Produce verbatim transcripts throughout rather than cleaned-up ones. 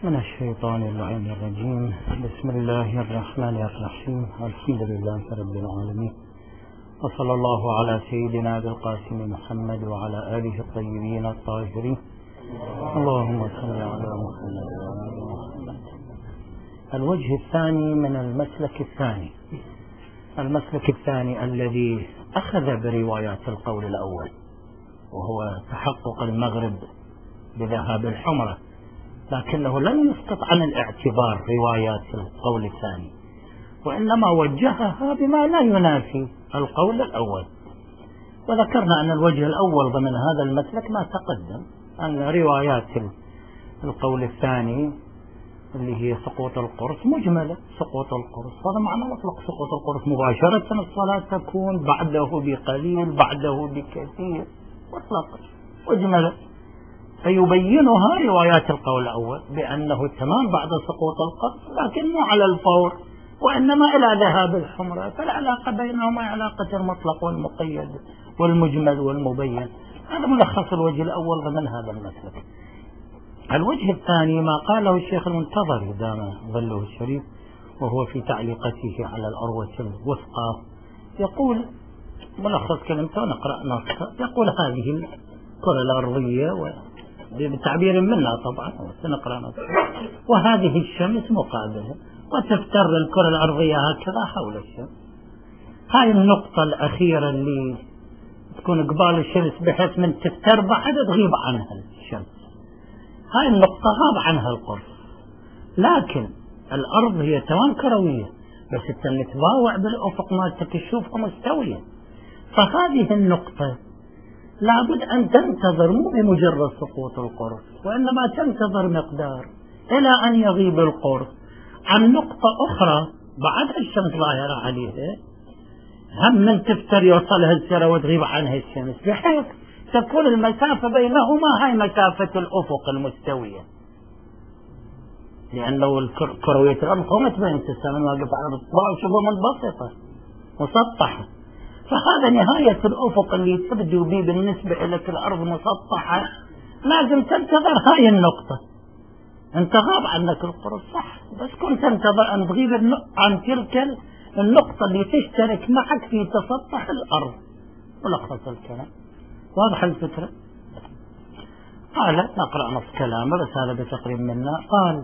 من الشيطان اللعين الرجيم. بسم الله الرحمن الرحيم. الحمد لله رب العالمين، وصلى الله على سيدنا أبي القاسم محمد وعلى آله الطيبين الطاهرين. اللهم صل على محمد وعلى آل محمد. الوجه الثاني من المسلك الثاني، المسلك الثاني الذي أخذ بروايات القول الأول، وهو تحقق المغرب بذهاب الحمرة، لكنه لم يسقط عن الاعتبار روايات القول الثاني، وإنما وجهها بما لا ينافي القول الأول. وذكرنا أن الوجه الأول ضمن هذا المسلك ما تقدم، أن روايات القول الثاني اللي هي سقوط القرص مجملة. سقوط القرص هذا معنى مطلق، سقوط القرص مباشرة الصلاة تكون، بعده بقليل، بعده بكثير، مطلق مجملة. فيبينها روايات القول الأول بأنه تمام بعد سقوط القرص، لكن مو على الفور، وإنما إلى ذهاب الحمرة. فالعلاقة بينهما علاقة المطلق والمقيد والمجمل والمبين. هذا ملخص الوجه الأول ضمن هذا المسلك. الوجه الثاني ما قاله الشيخ المنتظر دام ظله الشريف، وهو في تعليقته على الأروة الوثقى، يقول ملخص كلمته ونقرأ نصها. يقول هذه الكرة الأرضية بتعبير منا طبعا سنقرأ نصها، وهذه الشمس مقابلة، وتفتر الكرة الأرضية هكذا حول الشمس. هاي النقطة الأخيرة اللي تكون قبال الشمس بحيث من تفتر بعد تغيب عنها الشمس، هاي النقطة غاب عنها القرص. لكن الأرض هي تمام كروية، بس تتباوع بالأفق مالتك تشوفها مستوية. فهذه النقطة لابد أن تنتظر مو بمجرد سقوط القرص، وإنما تنتظر مقدار إلى أن يغيب القرص عن نقطة أخرى بعد الشمس ظاهرة عليها، هم من تفتر يوصلها السرى وتغيب عنها الشمس، بحيث تكون المسافة بينهما هاي مسافة الأفق المستوية. لأنه الكروية الأرض ما تبين تسامن واقف على الأرض شبه منبسطة مسطحة، فهذا نهاية الأفق اللي تبدو به بالنسبة لك الأرض مسطحة. لازم تنتظر هاي النقطة. انت غاب عنك القرص صح، بس كنت تنتظر أن تغيب عن تلك النقطة اللي تشترك معك في تسطح الأرض. ملخص الكلام واضح الفكرة. قال نقرأ نص كلامه بس هذا بتقريب منا. قال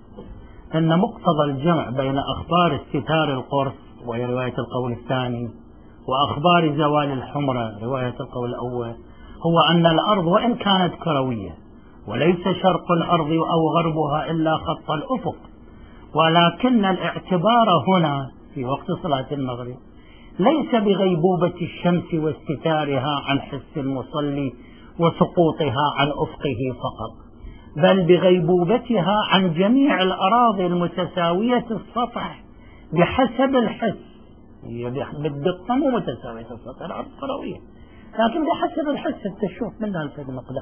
إن مقتضى الجمع بين أخبار استتار القرص وهي رواية القول الثاني وأخبار زوال الحمرة رواية القول الأول هو أن الأرض وإن كانت كروية وليس شرق الأرض أو غربها إلا خط الأفق، ولكن الاعتبار هنا في وقت صلاة المغرب ليس بغيبوبة الشمس واستتارها عن حس المصلي وسقوطها عن أفقه فقط، بل بغيبوبتها عن جميع الأراضي المتساوية السطح بحسب الحس. بالدقة مو متساوية السطح، الأرض كروية، لكن بحسب الحس تشوف منها الفرق مقدار،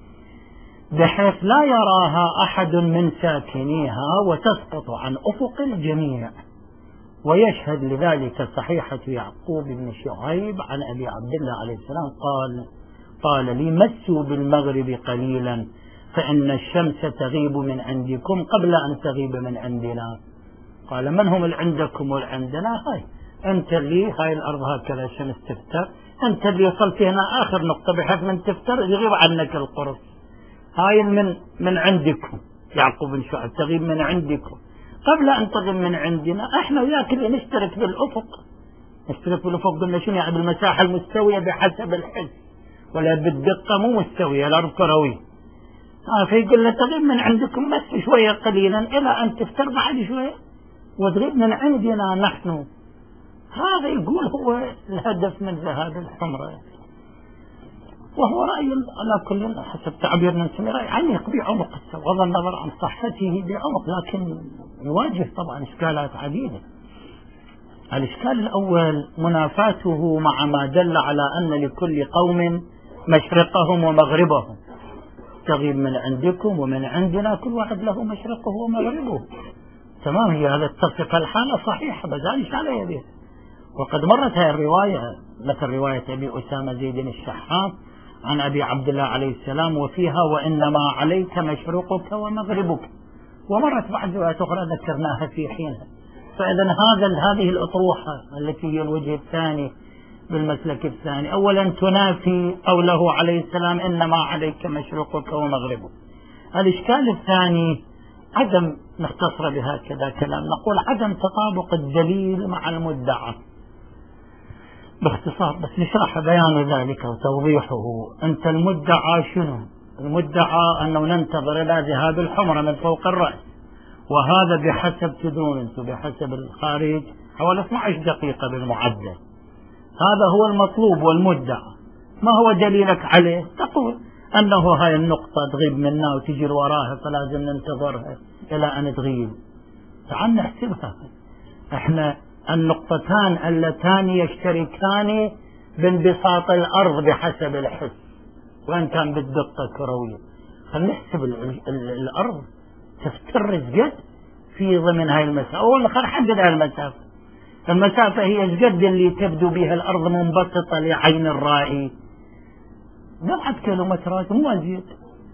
بحيث لا يراها أحد من ساكنيها وتسقط عن أفق الجميع. ويشهد لذلك صحيحة يعقوب بن شعيب عن أبي عبد الله عليه السلام قال قال لي مسوا بالمغرب قليلا فإن الشمس تغيب من عندكم قبل أن تغيب من عندنا. قال من هم العندكم والعندنا؟ هاي أنت اللي هاي الأرض هكذا الشمس تفتر، أنت اللي وصلت هنا آخر نقطة بحيث من تفتر يغيب عنك القرص. هاي من من عندكم يعقوب بن شعيب تغيب من عندكم قبل أن تغيب من عندنا. احنا وياك اللي نشترك بالأفق، نشترك بالأفق قلنا شنو يعني بالمساحة المستوية بحسب الحس، ولا بالدقة مو مستوية الأرض كروية. آه فيقول له تغيب من عندكم بس شوية قليلا إلى أن تفتر بعد شوية وتغيب من عندنا نحن. هذا يقول هو الهدف من ذهاب الحمرة، وهو رأي على كل حسب تعبيرنا نسميه رأي عميق بعمق بغض النظر عن صحته بعمق، لكن يواجه طبعا إشكالات عديدة. الإشكال الأول منافاته مع ما دل على أن لكل قوم مشرقهم ومغربهم، تغيب من عندكم ومن عندنا كل واحد له مشرقه ومغربه. تمام، هي هذا التصف الحالة صحيحة بذلك على يده. وقد مرت هذه الرواية مثل رواية أبي أسامة زيد الشحام عن أبي عبد الله عليه السلام وفيها وإنما عليك مشرقك ومغربك، ومرت بعد روايات أخرى ذكرناها في حينها. فإذا هذا هذه الأطروحة التي هي الوجه الثاني بالمسلك الثاني، أولا تنافي قوله عليه السلام إنما عليك مشرقك ومغربك. الإشكال الثاني عدم، نختصر بهكذا كلام، نقول عدم تطابق الدليل مع المدعى باختصار، بس نشرح بيان ذلك وتوضيحه. أنت المدعى شنو؟ المدعى أنه ننتظر إلى ذهاب الحمرة من فوق الرأس، وهذا بحسب تدرون أنتم بحسب الخارج حوالي اثنتي عشرة دقيقة بالمعدل. هذا هو المطلوب والمدعى. ما هو دليلك عليه؟ تقول أنه هاي النقطة تغيب منا وتجي وراها فلازم ننتظرها إلى أن تغيب. تعال نحسبها. احنا النقطتان اللتان يشتركان بانبساط الأرض بحسب الحس، وإن كان بالدقة كروية. خلينا نحسب الأرض تفترس قد في ضمن هاي المسافة. أولا خلينا نحدد هاي المسافة. المسافة هي قد اللي تبدو بها الأرض منبسطة لعين الرائي؟ بضعة كيلومترات مو أزيد،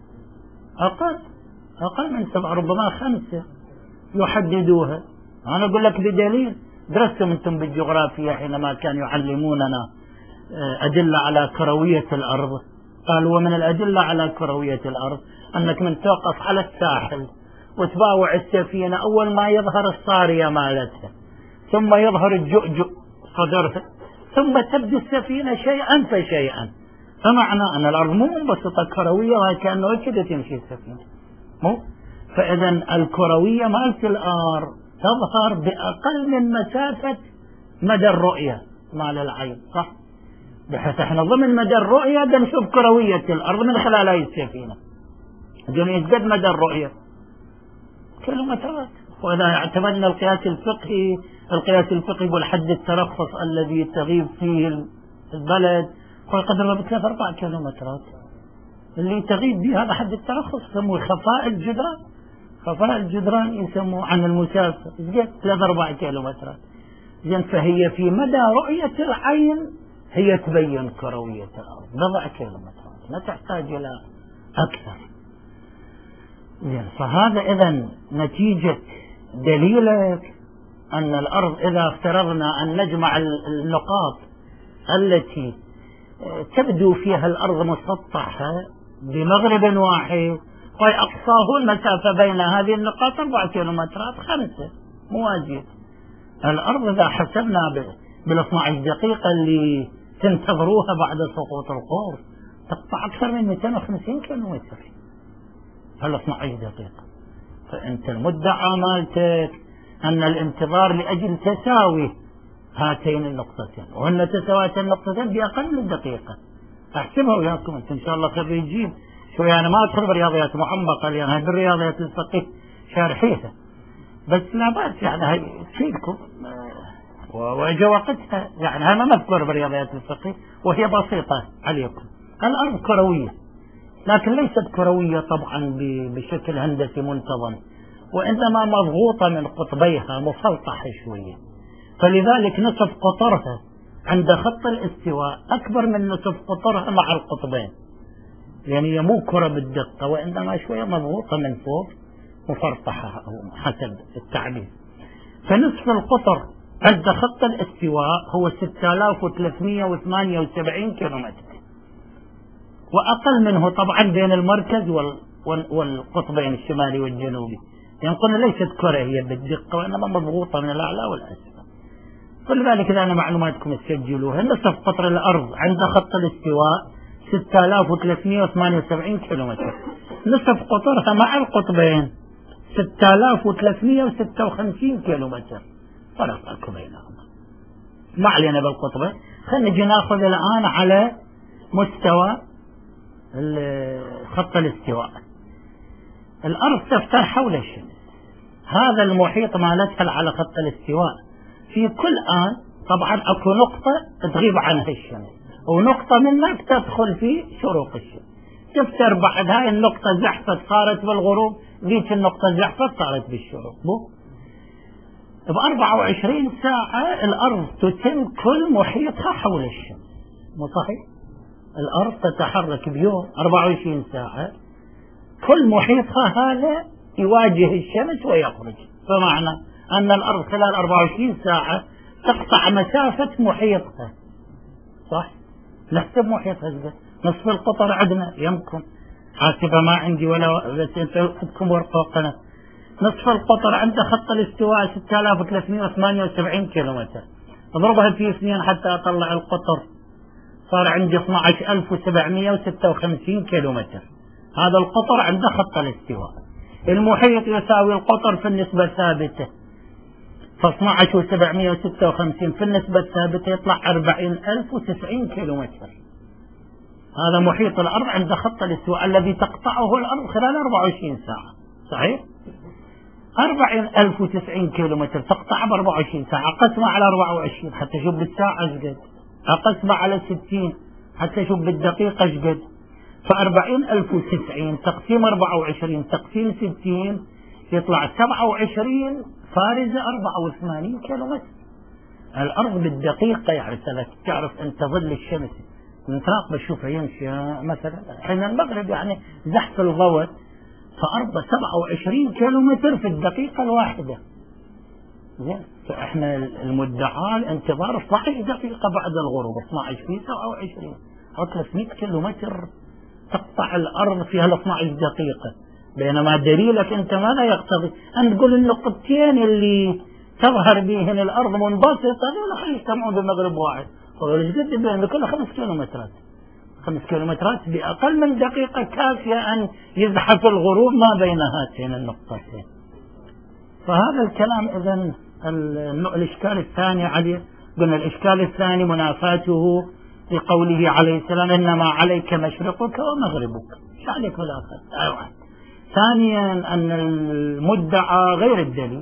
أقل أقل من سبعة ربما خمسة يحددوها. أنا أقول لك بدليل، درستم أنتم بالجغرافيا حينما كانوا يعلموننا أدلة على كروية الأرض، قالوا ومن الأدلة على كروية الأرض أنك من توقف على الساحل وتباوع السفينة، أول ما يظهر الصارية مالتها، ثم يظهر الجؤجؤ صدرها، ثم تبدو السفينة شيئا فشيئا. فمعنى أن الأرض مو منبسطة كروية وكأنه كده تمشي السفينة مو. فإذا الكروية مالت الأرض تظهر بأقل من مسافة مدى الرؤية مال العين، صح؟ بحيث احنا ضمن مدى الرؤية بنشوف كروية الأرض من خلال هاي السفينة. جميع قد مدى الرؤية كيلومترات. وإذا اعتمدنا القياس الفقهي، القياس الفقهي يقول حد الترخص الذي تغيب فيه البلد هو قدر بثلاث أربع كيلومترات. اللي تغيب به هذا حد الترخص، يسموه خفاء الجدران. خفاء الجدران يسموه عن المسافة ثلاث أربع كيلومترات. إذن فهي في مدى رؤية العين هي تبين كروية الأرض بضع كيلومترات، ما تحتاج إلى أكثر. فهذا إذن نتيجة دليلك أن الأرض إذا افترضنا أن نجمع النقاط التي تبدو فيها الأرض مسطحة بمغرب واحد، وأقصاه المسافة بين هذه النقاط أربع كيلومترات خمسة موازية. الأرض إذا حسبنا بالاثنى عشر دقيقة اللي تنتظروها بعد سقوط القور تقطع أكثر من مئتين وخمسين كيلومتر هالاثنى عشر دقيقة. فأنت المدعى مالتك أن الانتظار لأجل تساوي هاتين النقطتين، وهن تساويت النقطتين بأقل من دقيقة. أحسبها وياكم أنت إن شاء الله خريجين شوي. أنا ما أدخل برياضيات محمقة لأن هذه بالرياضيات الفقه شارحيها، بس لا بأس يعني هاي تفيدكم وإجا وقتها. يعني هذا مذكور برياضيات الفقه وهي بسيطة عليكم. الأرض كروية، لكن ليست كروية طبعا بشكل هندسي منتظم، وإنما مضغوطة من قطبيها مفلطحة شوية. فلذلك نصف قطرها عند خط الاستواء أكبر من نصف قطرها مع القطبين، يعني هي مو كرة بالدقة وإنما شوية مضغوطة من فوق مفرطحة أو حسب التعبير. فنصف القطر عند خط الاستواء هو ستة آلاف وثلاثمئة وثمانية وسبعين كيلومتر، وأقل منه طبعا بين المركز والقطبين الشمالي والجنوبي. يعني قلنا ليست كرة هي بالدقة وإنما مضغوطة من الأعلى والأسفل. فلذلك إذا أنا معلوماتكم تسجلوها، نصف قطر الأرض عند خط الاستواء ستة آلاف وثلاثمئة وثمانية وسبعين كيلومتر، نصف قطرها مع القطبين ستة آلاف وثلاثمئة وستة وخمسين كيلومتر، فرق أكو بينهما. ما علينا بالقطبين. خلينا نجي ناخذ الآن على مستوى خط الاستواء. الأرض تفتح حول الشمس، هذا المحيط مالتها على خط الاستواء. في كل آن طبعا أكو نقطة تغيب عنها الشمس، ونقطة منك تدخل في شروق الشمس. تفتر بعد هاي النقطة زحفت صارت بالغروب، ذيك النقطة زحفت صارت بالشروق. مو بأربعة وعشرين ساعة الأرض تتم كل محيطها حول الشمس، مو صحيح؟ الأرض تتحرك بيوم أربعة وعشرين ساعة كل محيطها هذا يواجه الشمس ويخرج. فمعنى أن الأرض خلال أربعة وعشرين ساعة تقطع مسافة محيطها، صح؟ نحسب محيطها زبط. نصف القطر عندنا يمكن حاسبة ما عندي ولا، بس انت عندكم ورقة وقلم. نصف القطر عند خط الاستواء ستة آلاف وثلاثمئة وثمانية وسبعين كيلومتر، اضربها في اثنين حتى اطلع القطر، صار عندي اثني عشر ألف وسبعمئة وستة وخمسين كيلومتر. هذا القطر عند خط الاستواء. المحيط يساوي القطر في النسبة ثابتة، ف اثني عشر وسبعمئة وستة وخمسين في النسبة الثابتة يطلع أربعين ألف وتسعين كيلومتر. هذا محيط الأرض عند خط الاستواء الذي تقطعه الأرض خلال أربعة وعشرين ساعة، صحيح؟ أربعين ألف وتسعين كيلومتر تقطع ب أربعة وعشرين ساعة، أقسمها على أربعة وعشرين حتى أشوف بالساعة ايش قد، أقسمها على ستين حتى أشوف بالدقيقة ايش قد. فأربعين ألف وتسعين تقسيم أربعة وعشرين تقسيم ستين يطلع سبعة وعشرين فارزة أربعة وثمانين كيلومتر. الأرض بالدقيقة يعني تعرف أنت ظل الشمس نتراقب بشوفها يمشي مثلا حين المغرب يعني زحف الضوء، فأرض سبعة وعشرين كيلومتر في الدقيقة الواحدة. زين، فإحنا المدعى الانتظار اثني عشر دقيقة بعد الغروب، اثني عشر في سبعة وعشرين أو ثلاثمئة كيلومتر تقطع الأرض في هال اثني عشر دقيقة. بينما دليلك أنت ماذا يقتضي؟ أن تقول النقطتين اللي تظهر بهن الأرض منبسطة لا يجتمعون بالمغرب واحد، فقال قد بين كلها خمس كيلومترات، خمس كيلومترات بأقل من دقيقة كافية أن يزحف الغروب ما بين هاتين النقطتين. فهذا الكلام إذن الإشكال الثاني عليه، قلنا الإشكال الثاني منافاته لقوله عليه السلام إنما عليك مشرقك ومغربك، ايش عليك بالآخر؟ أيوة. ثانيا أن المدعى غير الدليل،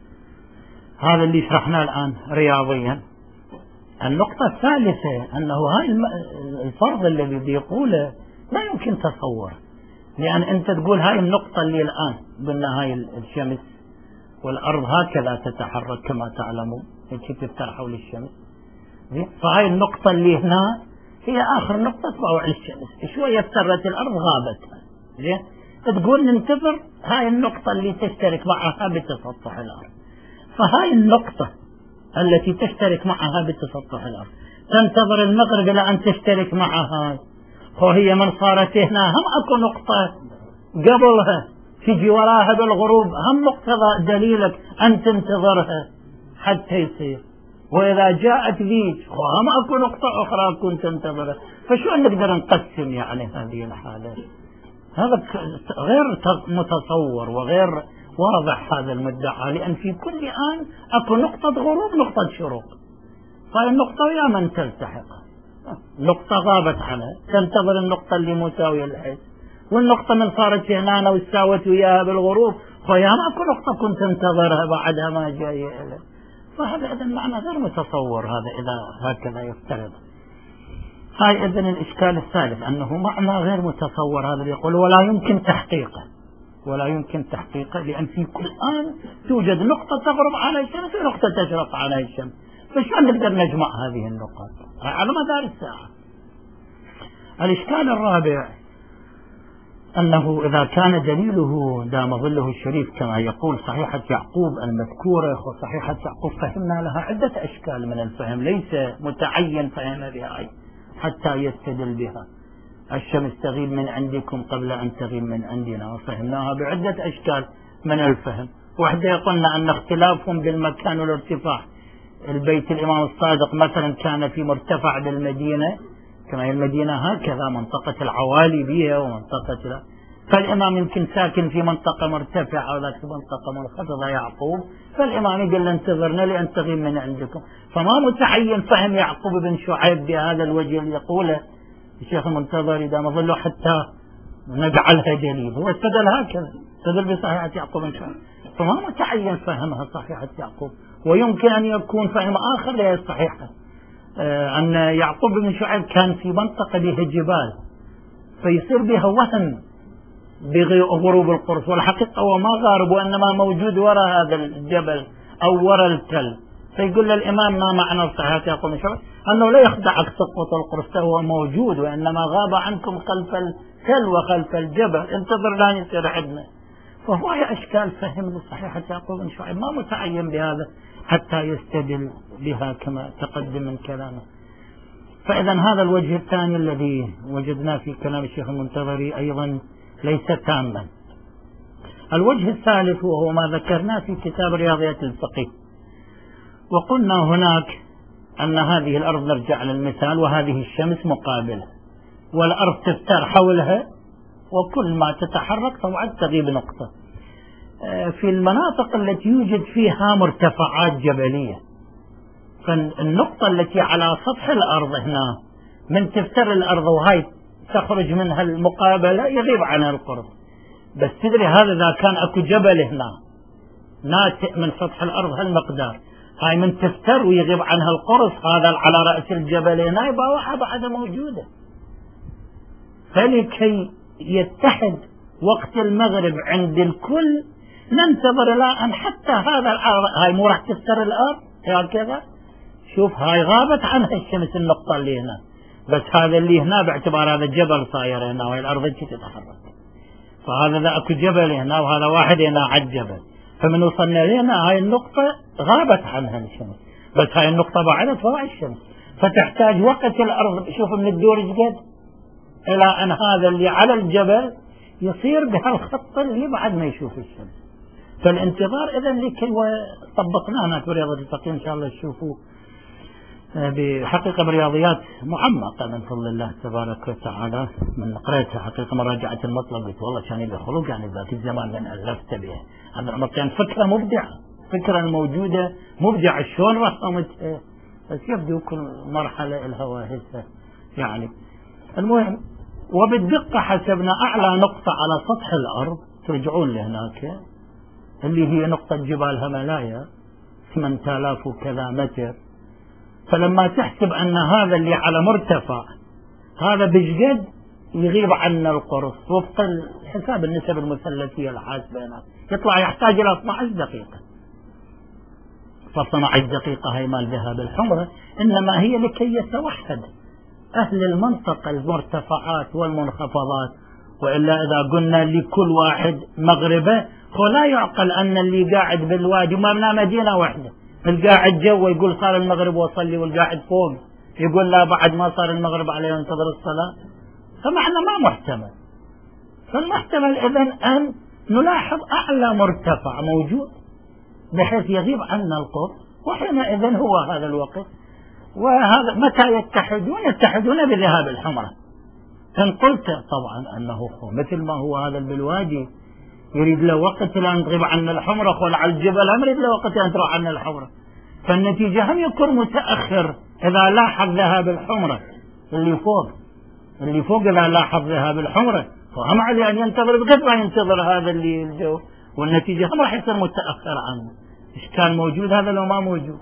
هذا اللي شرحناه الآن رياضيا. النقطة الثالثة أنه هاي الفرض الذي بيقوله لا يمكن تصوره، لأن أنت تقول هاي النقطة اللي الآن قلنا هاي الشمس والأرض هكذا تتحرك كما تعلمون، هيك تفتح حول الشمس، فهاي النقطة اللي هنا هي آخر نقطة تطلع على الشمس، شوية افترت الأرض غابت، زين، تقول ننتظر هاي النقطة اللي تشترك معها بتسطح الأرض. فهاي النقطة التي تشترك معها بتسطح الأرض تنتظر المغرب إلى أن تشترك معها، وهي من صارت هنا هم أكو نقطة قبلها تجي وراها بالغروب، هم مقتضى دليلك أن تنتظرها حتى يصير، وإذا جاءت ذيك هم أكو نقطة أخرى كنت تنتظرها. فشو نقدر نقسم يعني هذه الحالة؟ هذا غير متصور وغير واضح هذا المدعى، لأن في كل آن أكو نقطة غروب نقطة شروق، فهي النقطة ويا من تلتحق، نقطة غابت عنها تنتظر النقطة اللي مساوية للحيث، والنقطة من صارت هنا واستوت وياها بالغروب فهي ما أكو نقطة كنت تنتظرها بعدها ما جاية إليه. فهذا إذن معنى غير متصور هذا إذا هكذا يفترض. هاي إذن الإشكال الثالث أنه معنى غير متصور، هذا يقول ولا يمكن تحقيقه، ولا يمكن تحقيقه لأن في كل آن توجد نقطة تغرب على الشمس ونقطة تشرق على الشمس، فشلون نقدر نجمع هذه النقاط على مدار الساعة؟ الإشكال الرابع أنه إذا كان دليله دام ظله الشريف كما يقول صحيحة يعقوب المذكورة، وصحيحة يعقوب فهمنا لها عدة أشكال من الفهم، ليس متعين فهم بها حتى يستدل بها. الشمس تغيب من عندكم قبل أن تغيب من عندنا، وفهمناها بعدة أشكال من الفهم. واحدة يقولنا أن اختلافهم بالمكان والارتفاع، البيت الإمام الصادق مثلا كان في مرتفع بالمدينة كما هي المدينة هكذا منطقة العوالي بها ومنطقة لا، فالإمام يمكن ساكن في منطقة مرتفعة وذاك في منطقة منخفضة يعقوب، فالإمام يقول انتظرنا لأن تغيب من عندكم. فما متعين فهم يعقوب بن شعيب بهذا الوجه اللي يقوله الشيخ المنتظر إذا ما ظلوا حتى نجعلها دليل، هو استدل هكذا، استدل بصحيحة يعقوب بن شعيب، فما متعين فهمها صحيحة يعقوب، ويمكن أن يكون فهم آخر لا يستحيحه. آه أن يعقوب بن شعيب كان في منطقة بها جبال فيصير بها وهم بغروب القرص، والحقيقة هو ما غارب وإنما موجود وراء هذا الجبل أو وراء التل، فيقول للإمام ما معنى صحيحة يعقوب بن شعيب؟ أنه لا يخدعك سقوط القرص، هو موجود وإنما غاب عنكم خلف التل وخلف الجبل، انتظر لان يصير عندنا. فهو أشكال فهم صحيحة يعقوب بن شعيب ما متعين بهذا حتى يستدل بها كما تقدم من كلامه. فإذا هذا الوجه الثاني الذي وجدناه في كلام الشيخ المنتظري أيضا ليس تاما. الوجه الثالث وهو ما ذكرناه في كتاب رياضيات الفقه، وقلنا هناك أن هذه الأرض نرجع للمثال وهذه الشمس مقابلة والأرض تفتر حولها وكل ما تتحرك طبعا تغيب نقطة. في المناطق التي يوجد فيها مرتفعات جبلية فالنقطة التي على سطح الأرض هنا من تفتر الأرض وهي تخرج منها المقابلة يغيب عنها القرب. بس تدري هذا إذا كان أكو جبل هنا ناتئ من سطح الأرض هالمقدار هاي من تفتر ويغيب عنها القرص هذا على رأس الجبل هنا يبقى واحد بعد موجودة. فلكي يتحد وقت المغرب عند الكل ننتظر الى ان حتى هذا هاي مو راح تفتر الارض هكذا. شوف هاي غابت عنها الشمس النقطة اللي هنا، بس هذا اللي هنا باعتبار هذا الجبل صاير هنا وهي الارض تتحرك، فهذا ذا اكو جبل هنا وهذا واحد هنا على الجبل، فمن وصلنا لهنا هاي النقطة غابت عنها الشمس، بس هاي النقطة بعدت فوق الشمس، فتحتاج وقت الارض شوف من الدور جد الى ان هذا اللي على الجبل يصير بهالخط اللي بعد ما يشوف الشمس. فالانتظار اذا لكي وطبقناه هناك برياضة الفقه ان شاء الله تشوفوا بحقيقة برياضيات معمقة من فضل الله تبارك وتعالى. من قرأتها حقيقة مراجعة المطلب قلت والله كان لي خلق يعني ذاك الزمان من ألفت به هذا العمر كان فكرة مبدعة، فكرة موجودة مبدعة شلون رسمت، بس يبدو كل مرحلة لها واهسة يعني. المهم وبالدقة حسبنا أعلى نقطة على سطح الأرض ترجعون لهناك اللي هي نقطة جبال هملايا ثمانية آلاف وكذا متر. فلما تحسب أن هذا اللي على مرتفع هذا بجد يغيب عنا القرص وفق حساب النسب المثلثية الحاسبة يطلع يحتاج إلى اثنتي عشرة دقيقة. فاثنتي عشرة دقيقة هي مال ذهاب الحمرة إنما هي لكي يتوحد أهل المنطقة المرتفعات والمنخفضات، وإلا إذا قلنا لكل واحد مغربة فلا يعقل أن اللي قاعد بالوادي ما بنا مدينة واحدة، القاعد جوا يقول صار المغرب وصلي والقاعد فوق يقول لا بعد ما صار المغرب عليه ينتظر الصلاة، فمعنى ما محتمل. فالمحتمل إذن أن نلاحظ أعلى مرتفع موجود بحيث يغيب عنا القرب، وحينئذ هو هذا الوقت. وهذا متى يتحدون؟ يتحدون بذهاب الحمرة. إن قلت طبعا أنه مثل ما هو هذا بالوادي يريد له وقت لأن تغيب عنا الحمرة، قول على الجبل هم يريد له وقت لأن تروح عنا الحمرة، فالنتيجة هم يكون متأخر إذا لاحظ ذهاب الحمرة اللي فوق اللي فوق إذا لاحظ ذهاب الحمرة فهم عليه أن ينتظر بقدر ما ينتظر هذا اللي الجو، والنتيجة هم راح يصير متأخر عنه. إشكال موجود هذا لو ما موجود؟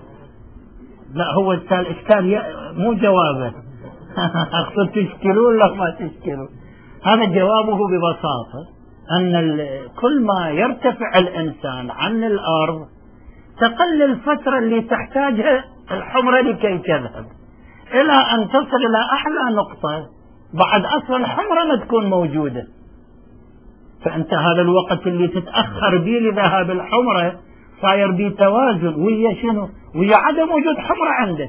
لا هو الإشكال مو جوابه أقصد تشكلوا ولا ما تشكلوا. هذا جوابه ببساطة أن كل ما يرتفع الإنسان عن الأرض تقل الفترة اللي تحتاجها الحمرة لكي تذهب إلى أن تصل إلى أعلى نقطة بعد أصل الحمرة ما تكون موجودة. فأنت هذا الوقت اللي تتأخر به لذهاب الحمرة صاير به توازن ويا شنو؟ ويا عدم وجود حمرة عندك.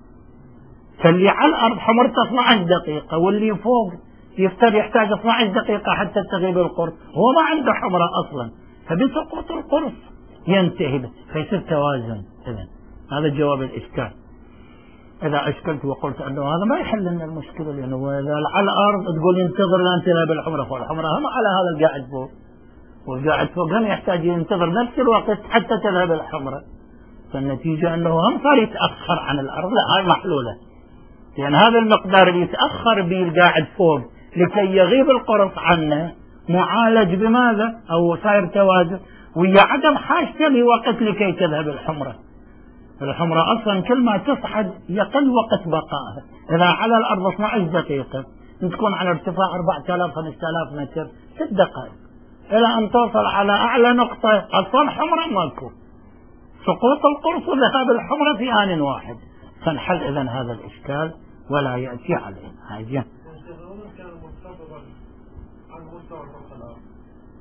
فاللي على الأرض حمرته اثنتي عشرة دقيقة واللي فوق يفتر يحتاج اثنتي عشرة دقيقة حتى تغيب القرص، هو ما عنده حمرة أصلا، فبسقوط القرص ينتهي فيصير توازن. إذن هذا جواب الإشكال. إذا أشكلت وقلت أنه هذا ما يحل لنا المشكلة، لأنه إذا على الأرض تقول ينتظر لأن تذهب الحمرة فوق، الحمرة هم على هذا القاعد فوق، والقاعد فوق هم يحتاج ينتظر نفس الوقت حتى تذهب الحمرة، فالنتيجة أنه هم صار يتأخر عن الأرض. لا هاي محلولة، لأن هذا المقدار اللي يتأخر به القاعد فوق لكي يغيب القرص عنه معالج بماذا؟ أو صاير توازن ويا عدم حاجته لوقت لكي تذهب الحمرة. الحمرة أصلا كل ما تصعد يقل وقت بقائها. إذا على الأرض اثنتي عشرة دقيقة تكون على ارتفاع أربعة آلاف خمسة آلاف متر ست دقائق إلى أن توصل على أعلى نقطة أصلا حمرة ماكو، سقوط القرص وذهاب الحمرة في آن واحد. فنحل إذن هذا الإشكال ولا يأتي عليه حاجة.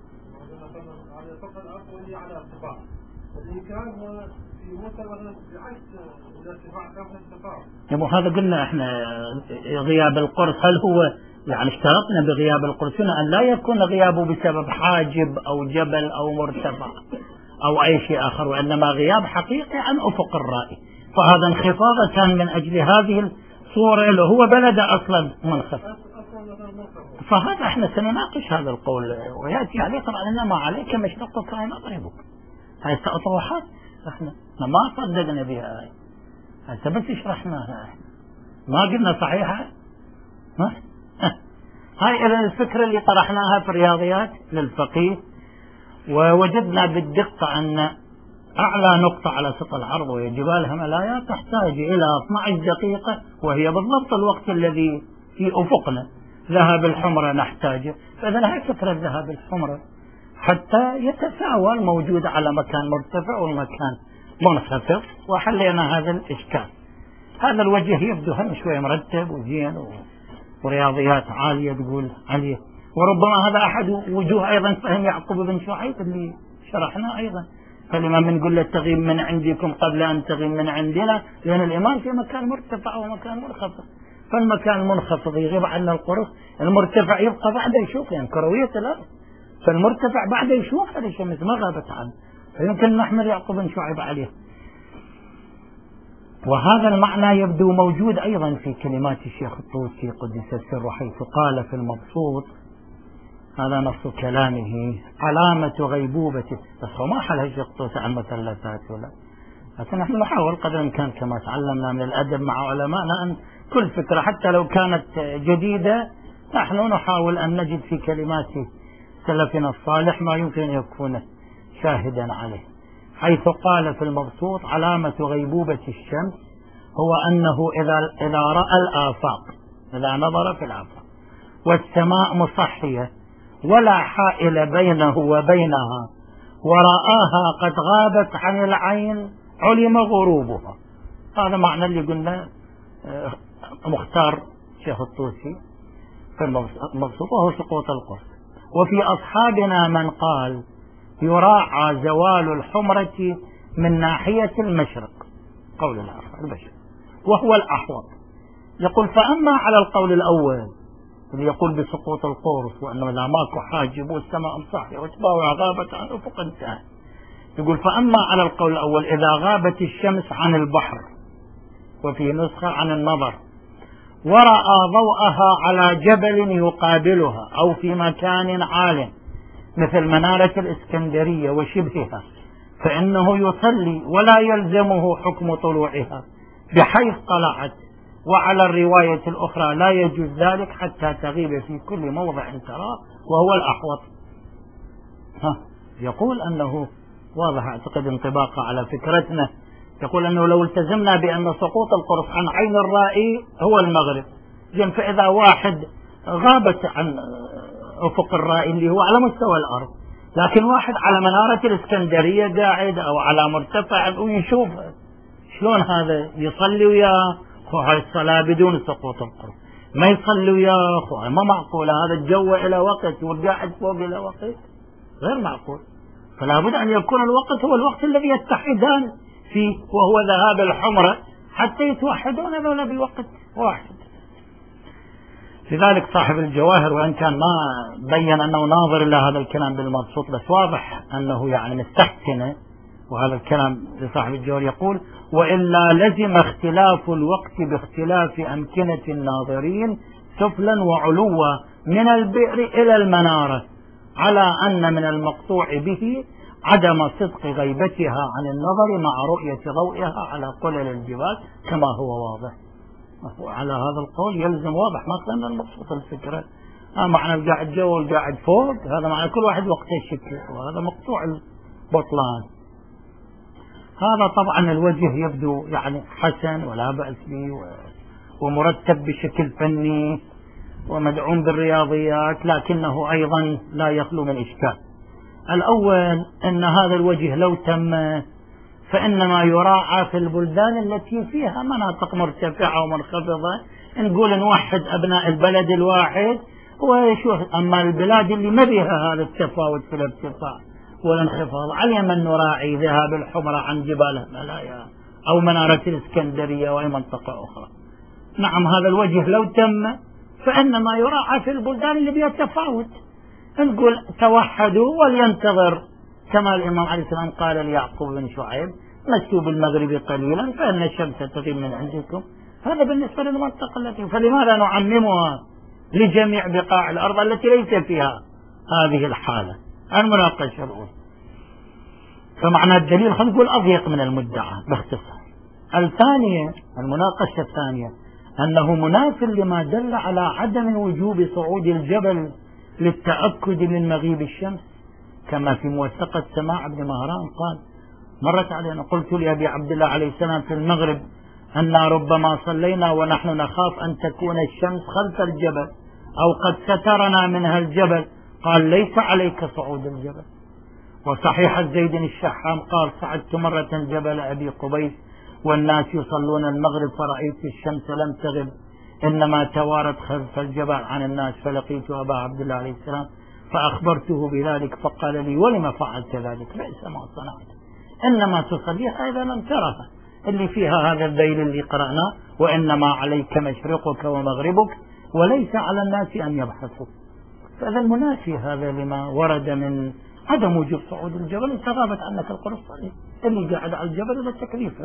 على سطح الارض واللي على ارتفاع، اللي كان في موسى مثلا بعكس الارتفاع كان ارتفاع. يبو هذا قلنا احنا غياب القرص، هل هو يعني اشترطنا بغياب القرص هنا ان لا يكون غيابه بسبب حاجب او جبل او مرتفع او اي شيء اخر، وانما غياب حقيقي عن افق الرائي، فهذا انخفاض كان من اجل هذه الصورة اللي هو بلد اصلا منخفض. فهذا احنا سنناقش هذا القول وياتي عليه طبعا انما ما عليك مشتقك ان اضربك. هاي اطروحات احنا ما صدقنا بها، هاي هسه بس شرحناها، ما قلنا صحيحة. ها؟ هاي الفكرة اللي طرحناها في الرياضيات للفقيه، ووجدنا بالدقة أن أعلى نقطة على سطح الأرض وهي جبال الهيمالايا تحتاج إلى اثنتي عشرة دقيقة، وهي بالضبط الوقت الذي في أفقنا. ذهب الحمرة نحتاجه، فإذا هاي فكرة ذهب الحمرة حتى يتساوى الموجود على مكان مرتفع والمكان منخفض، وحلينا هذا الإشكال. هذا الوجه يبدو هم شوية مرتب وزين ورياضيات عالية تقول عليه، وربما هذا أحد وجوه أيضا فهم يعقوب بن شعيب اللي شرحناه أيضا، فلما بنقول له تغيب من عندكم قبل أن تغيب من عندنا، لأن الإيمان في مكان مرتفع ومكان منخفض، فالمكان المنخفض يغيب عنا القرص، المرتفع يبقى بعد يشوف يعني كروية الأرض، فالمرتفع بعد يشوف هذه الشمس ما غابت عنه، فيمكن نحمل يعقوب بن شعيب عليه. وهذا المعنى يبدو موجود أيضا في كلمات الشيخ الطوسي قدس سره، حيث قال في المبسوط، هذا نص كلامه: علامة غيبوبة، بس هو ما حل الشيخ الطوسي عن مثلثات ولا، لكن نحن نحاول قدر الإمكان كما تعلمنا من الأدب مع علمائنا أن كل فكرة حتى لو كانت جديدة نحن نحاول أن نجد في كلمات سلفنا الصالح ما يمكن أن يكون شاهدا عليه، حيث قال في المبسوط: علامة غيبوبة الشمس هو أنه إذا إذا رأى الآفاق، إذا نظر في الآفاق والسماء مصحية ولا حائل بينه وبينها ورآها قد غابت عن العين علم غروبها. هذا معنى اللي قلنا مختار شيخ الطوسي في المبسوط، وهو سقوط القرص. وفي أصحابنا من قال يراعى زوال الحمرة من ناحية المشرق، قول الآخر المشرق وهو الأحوط. يقول: فأما على القول الأول اللي يقول بسقوط القرص وأنه لا ماكو حاجب والسماء مصحية وتباوع غابت عن أفق انتهى، يقول: فأما على القول الأول إذا غابت الشمس عن البحر، وفي نسخة عن النظر، ورأى ضوءها على جبل يقابلها أو في مكان عال مثل منارة الإسكندرية وشبهها، فإنه يصلي ولا يلزمه حكم طلوعها بحيث طلعت. وعلى الرواية الأخرى لا يجوز ذلك حتى تغيب في كل موضع تراه وهو الأحوط. ها يقول أنه واضح، أعتقد انطباقا على فكرتنا، يقول أنه لو التزمنا بأن سقوط القرص عن عين الرائي هو المغرب، جن فإذا واحد غابت عن أفق الرائي اللي هو على مستوى الأرض، لكن واحد على منارة الإسكندرية قاعد أو على مرتفع ويشوف، شلون هذا يصلي وياه؟ هاي الصلاة بدون سقوط القرص، ما يصلي وياه، ما معقول. هذا الجو إلى وقت والقاعد فوق إلى وقت، غير معقول. فلا بد أن يكون الوقت هو الوقت الذي يتحدان فيه، وهو ذهاب الحمرة حتى يتوحدون ذولا بوقت واحد. لذلك صاحب الجواهر وإن كان ما بين أنه ناظر إلى هذا الكلام بالمبسوط، بس واضح أنه يعني مستحسنه، وهذا الكلام لصاحب الجواهر يقول: وإلا لزم اختلاف الوقت باختلاف أمكنة الناظرين سفلا وعلوا من البئر إلى المنارة، على أن من المقطوع به عدم صدق غيبتها عن النظر مع رؤية ضوئها على قلل الجبال كما هو واضح. على هذا القول يلزم واضح ما كان المقصود الفكرة، آه معنى القاعد جو والقاعد فوق، هذا معنى كل واحد وقته شكل، وهذا مقطوع البطلان. هذا طبعا الوجه يبدو يعني حسن ولا بأس به ومرتب بشكل فني ومدعوم بالرياضيات، لكنه أيضا لا يخلو من إشكال. الأول أن هذا الوجه لو تم فإنما يراعى في البلدان التي فيها مناطق مرتفعة ومنخفضة، نقول نوحد أبناء البلد الواحد وشوف أما البلاد اللي ما بها هذا التفاوت في الارتفاع والانخفاض، على من نراعي ذهاب الحمرة عن جبال الهملايا أو منارة الإسكندرية وأي منطقة أخرى. نعم هذا الوجه لو تم فإنما يراعى في البلدان اللي بها تفاوت. نقول توحدوا ولينتظر، كما الإمام عليه السلام قال ليعقوب بن شعيب مسوا بالمغرب قليلا فإن الشمس تغيب من عندكم. هذا بالنسبة للمنطقة التي، فلماذا نعممها لجميع بقاع الأرض التي ليس فيها هذه الحالة؟ المناقشة الأولى. فمعنى الدليل خلينا نقول أضيق من المدعى باختصار. الثانية، المناقشة الثانية أنه مناف لما دل على عدم وجوب صعود الجبل للتأكد من مغيب الشمس، كما في موثقة سماع بن مهران قال مرت علينا قلت لأبي عبد الله عليه السلام في المغرب أن ربما صلينا ونحن نخاف أن تكون الشمس خلف الجبل أو قد سترنا منها الجبل، قال ليس عليك صعود الجبل. وصحيح زيد الشحام قال صعدت مرة جبل أبي قبيس والناس يصلون المغرب فرأيت الشمس لم تغب إنما توارت خلف الجبل عن الناس، فلقيت أبا عبد الله عليه السلام فأخبرته بذلك فقال لي ولم فعلت ذلك؟ بئس ما صنعت، إنما تصليها إذا لم ترها، اللي فيها هذا الذيل اللي قرأناه وإنما عليك مشرقك ومغربك وليس على الناس أن يبحثوا. فإذا المنافي هذا لما ورد من عدم وجوب صعود الجبل، انت غابت عنك القرص اللي قاعد على الجبل إلى تكليفه.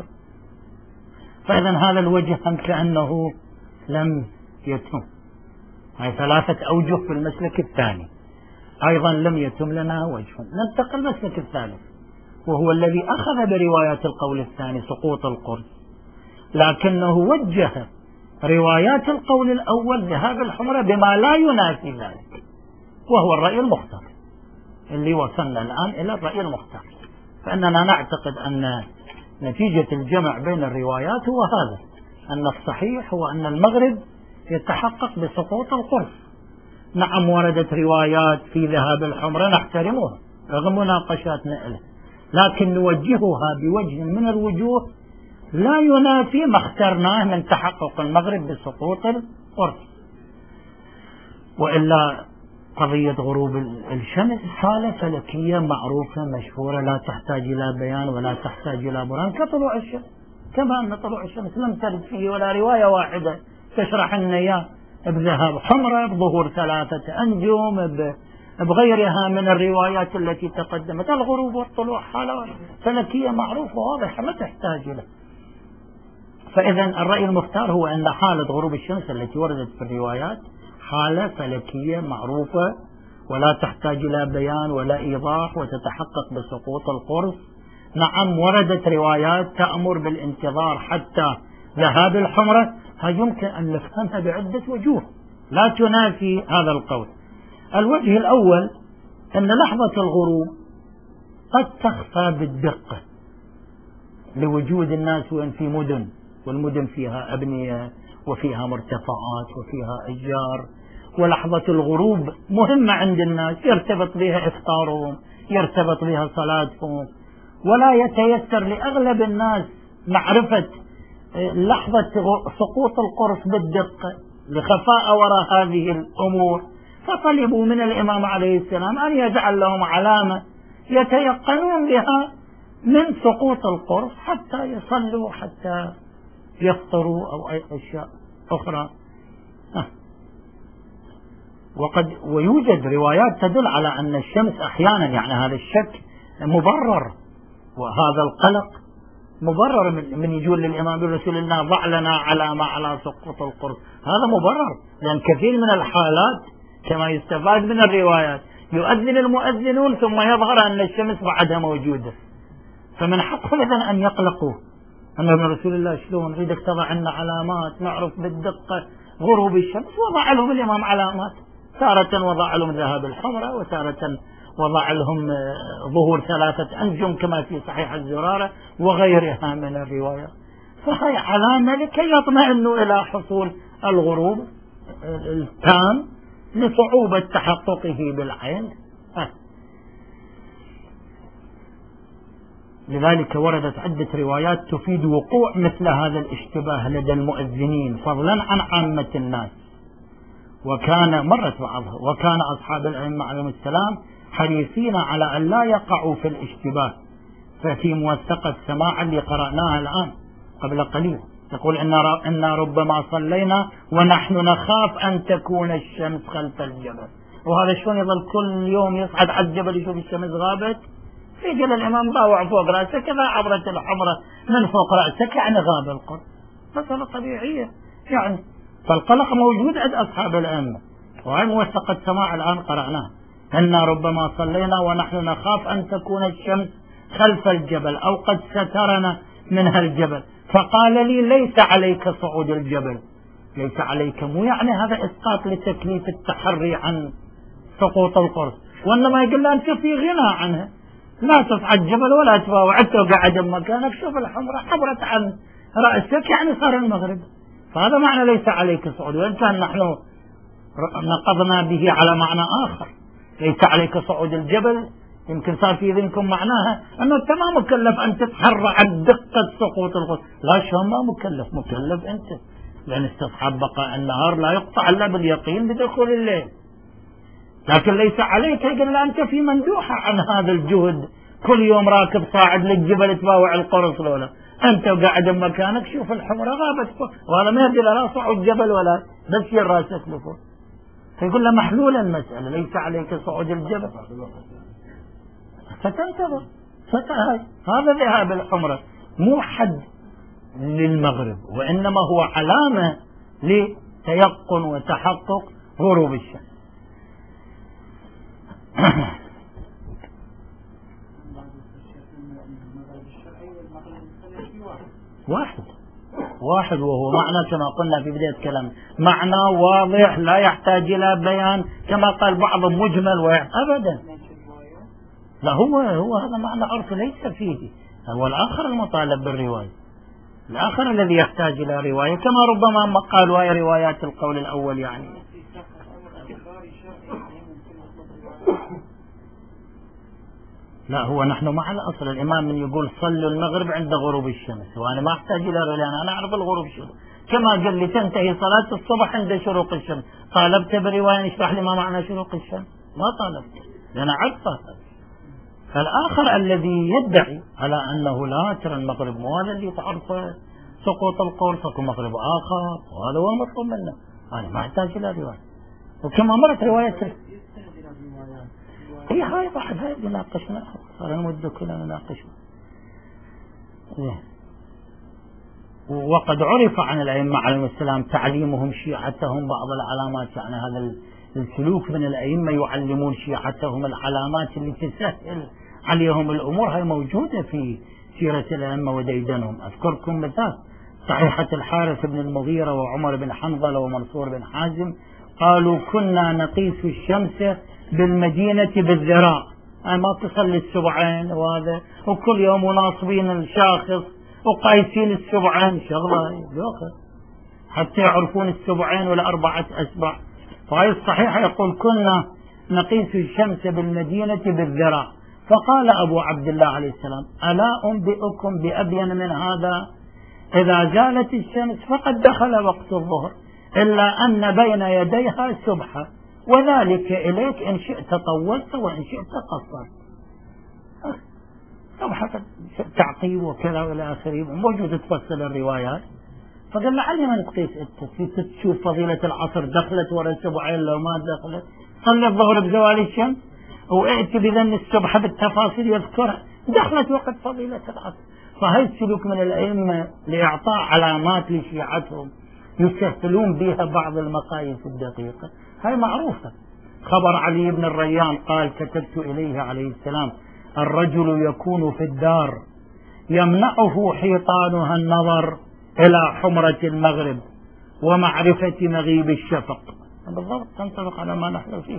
فإذا هذا الوجه كأنه لم يتم. هاي ثلاثة أوجه في المسلك الثاني، أيضا لم يتم لنا وجه. ننتقل المسلك الثالث وهو الذي أخذ بروايات القول الثاني سقوط القرص، لكنه وجه روايات القول الأول ذهاب الحمرة بما لا ينافي ذلك، وهو الرأي المختار اللي وصلنا الآن إلى الرأي المختار. فإننا نعتقد أن نتيجة الجمع بين الروايات هو هذا، أن الصحيح هو أن المغرب يتحقق بسقوط القرص. نعم وردت روايات في ذهاب الحمرة نحترمها رغم مناقشاتنا إليه، لكن نوجهها بوجه من الوجوه لا ينافي ما اخترناه من تحقق المغرب بسقوط القرص. وإلا قضية غروب الشمس حالة فلكية معروفة مشهورة لا تحتاج إلى بيان ولا تحتاج إلى برهان كطلوع الشمس، كما أن طلوع الشمس لم ترد فيه ولا رواية واحدة تشرح لنا إياه بذهاب حمرة بظهور ثلاثة أنجم بغيرها من الروايات التي تقدمت. الغروب والطلوع حالة فلكية معروفة واضحة ما تحتاج له. فإذا الرأي المختار هو أن حالة غروب الشمس التي وردت في الروايات حالة فلكية معروفة ولا تحتاج إلى بيان ولا إيضاح وتتحقق بسقوط القرص. نعم وردت روايات تأمر بالانتظار حتى ذهاب الحمرة، هذا يمكن أن نفهمها بعدة وجوه لا تنافي هذا القول. الوجه الأول أن لحظة الغروب قد تخفى بالدقة لوجود الناس وين في مدن، والمدن فيها أبنية وفيها مرتفعات وفيها أشجار، ولحظة الغروب مهمة عند الناس يرتبط بها إفطارهم يرتبط بها صلاتهم، ولا يتيسر لأغلب الناس معرفة لحظة سقوط القرص بالدقة لخفاء وراء هذه الأمور، فطلبوا من الإمام عليه السلام أن يجعل لهم علامة يتيقنون بها من سقوط القرص حتى يصلوا حتى يفطروا أو أي أشياء أخرى. وقد ويوجد روايات تدل على أن الشمس أحيانا، يعني هذا الشك مبرر وهذا القلق مبرر من, من يقول للإمام رسول الله ضع لنا علامة على سقوط القرص، هذا مبرر لأن كثير من الحالات كما يستفاد من الروايات يؤذن المؤذنون ثم يظهر أن الشمس بعدها موجودة، فمن حقهم إذن أن يقلقوا أن رسول الله شلون نريدك تضع لنا علامات نعرف بالدقة غروب الشمس. وضع لهم الإمام علامات، تارة وضع لهم ذهاب الحمرة وتارة وضع لهم ظهور ثلاثة أنجم كما في صحيح الزرارة وغيرها من الروايات، فهي علامة لكي يطمئنوا إلى حصول الغروب التام لصعوبة تحققه بالعين. لذلك وردت عدة روايات تفيد وقوع مثل هذا الاشتباه لدى المؤذنين فضلا عن عامة الناس، وكان مرت بعضها وكان أصحاب الأئمة عليهم السلام حريصين على أن لا يقعوا في الاشتباه. ففي موثقة السماع اللي قرأناها الآن قبل قليل تقول إن إن ربما صلينا ونحن نخاف أن تكون الشمس خلف الجبل. وهذا شلون يظل كل يوم يصعد على الجبل يشوف الشمس غابت؟ يجي الإمام باوع فوق رأسه كذا عبرت الحمرة من فوق رأسك يعني غاب القرص. مسألة طبيعية يعني. فالقلق موجود عند أصحاب الأئمة. وهي موثقة سماع الآن قرأناها إن ربما صلينا ونحن نخاف أن تكون الشمس خلف الجبل أو قد سترنا منها الجبل. فقال لي ليس عليك صعود الجبل، ليس عليك مو يعني هذا إسقاط لتكليف التحري عن سقوط القرص، وإنما يقول له أنت في غنى عنها، لا تصعد الجبل ولا تباوع، أنت قاعد بمكانك شوف الحمرة حمرت عن رأسك يعني صار المغرب. فهذا معنى ليس عليك صعود، وإن كان نحن نقضنا به على معنى آخر. ليس عليك صعود الجبل يمكن صار في ذهنكم معناها أنه أنت ما مكلف أن تتحرى عن دقة سقوط القرص. لا شلون ما مكلف؟ مكلف أنت، لأن استصحاب بقاء النهار لا يقطع إلا باليقين بدخول الليل. لكن ليس عليك يقول أنت في مندوحة عن هذا الجهد، كل يوم راكب صاعد للجبل تباوع القرص لولا أنت قاعد بمكانك شوف الحمرة غابت فوق، وهذا ما يدل لا صعود جبل ولا بس ير راسك لفوق. فيقول له محلول المسألة ليس عليك صعود الجبل فتنتظر فتهاي. هذا ذهاب الحمرة مو حد للمغرب، وإنما هو علامة لتيقن وتحقق غروب الشمس. واحد واحد وهو معنى كما قلنا في بداية الكلام معنى واضح لا يحتاج إلى بيان كما قال بعضهم مجمل أبدا. لا هو هو هذا معنى عرف ليس فيه، هو الآخر المطالب بالرواية، الآخر الذي يحتاج إلى رواية كما ربما قالوا هي روايات القول الأول يعني. لا هو نحن مع الأصل الإمام من يقول صلوا المغرب عند غروب الشمس، وأنا ما أحتاج إلى رواية، أنا أعرف الغروب شنو. كما قال لي تنتهي صلاة الصبح عند شروق الشمس، طالبت برواية اشرح لي ما معنى شروق الشمس؟ ما طالبت لأن عرفه. فالآخر الذي يدعي على أنه لا ترى المغرب مو هذا اللي تعرفه سقوط القرص فكو مغرب آخر، وهذا هو المطلوب منه، أنا ما أحتاج إلى رواية. وكما مرت رواية هي هاي واحد هاي نناقشنا صار المدة كلنا نناقشنا. وقد عرف عن الأئمة عليهم السلام تعليمهم شيعتهم بعض العلامات، يعني هذا السلوك من الأئمة يعلمون شيعتهم العلامات اللي تسهل عليهم الأمور، هاي موجودة في سيرة الأئمة وديدنهم. أذكركم مثال صحيحة الحارث بن المغيرة وعمر بن حنظلة ومنصور بن حازم قالوا كنا نقيس الشمس بالمدينة بالذراع، يعني ما تصل السبعين وهذا، وكل يوم ناصبين الشاخص وقايسين السبعين شغلة يوخر حتى يعرفون السبعين ولا أربعة أسبع. فهي الصحيحة يقول كنا نقيس الشمس بالمدينة بالذراع. فقال أبو عبد الله عليه السلام ألا أنبئكم بأبين من هذا؟ إذا زالت الشمس فقد دخل وقت الظهر إلا أن بين يديها سبحة، وذلك إليك إن شئت طولت وإن شئت قصرت. سبحة تعقيب وكذا وإلى آخره موجود تفصل الروايات. فقال لعلي ما نقيس انت تشوف فضيلة العصر دخلت ورا السبعين لو ما دخلت، صلي الظهر بزوال الشمس وائتي بذن السبحة بالتفاصيل يذكرها دخلت وقت فضيلة العصر. فهي السلوك من الأئمة لإعطاء علامات لشيعتهم يسهلون بها بعض المقاييس الدقيقة، هاي معروفة. خبر علي بن الريان قال كتبت إليه عليه السلام الرجل يكون في الدار يمنعه حيطانها النظر إلى حمرة المغرب ومعرفة مغيب الشفق، بالضبط تنطبق على ما نحن فيه.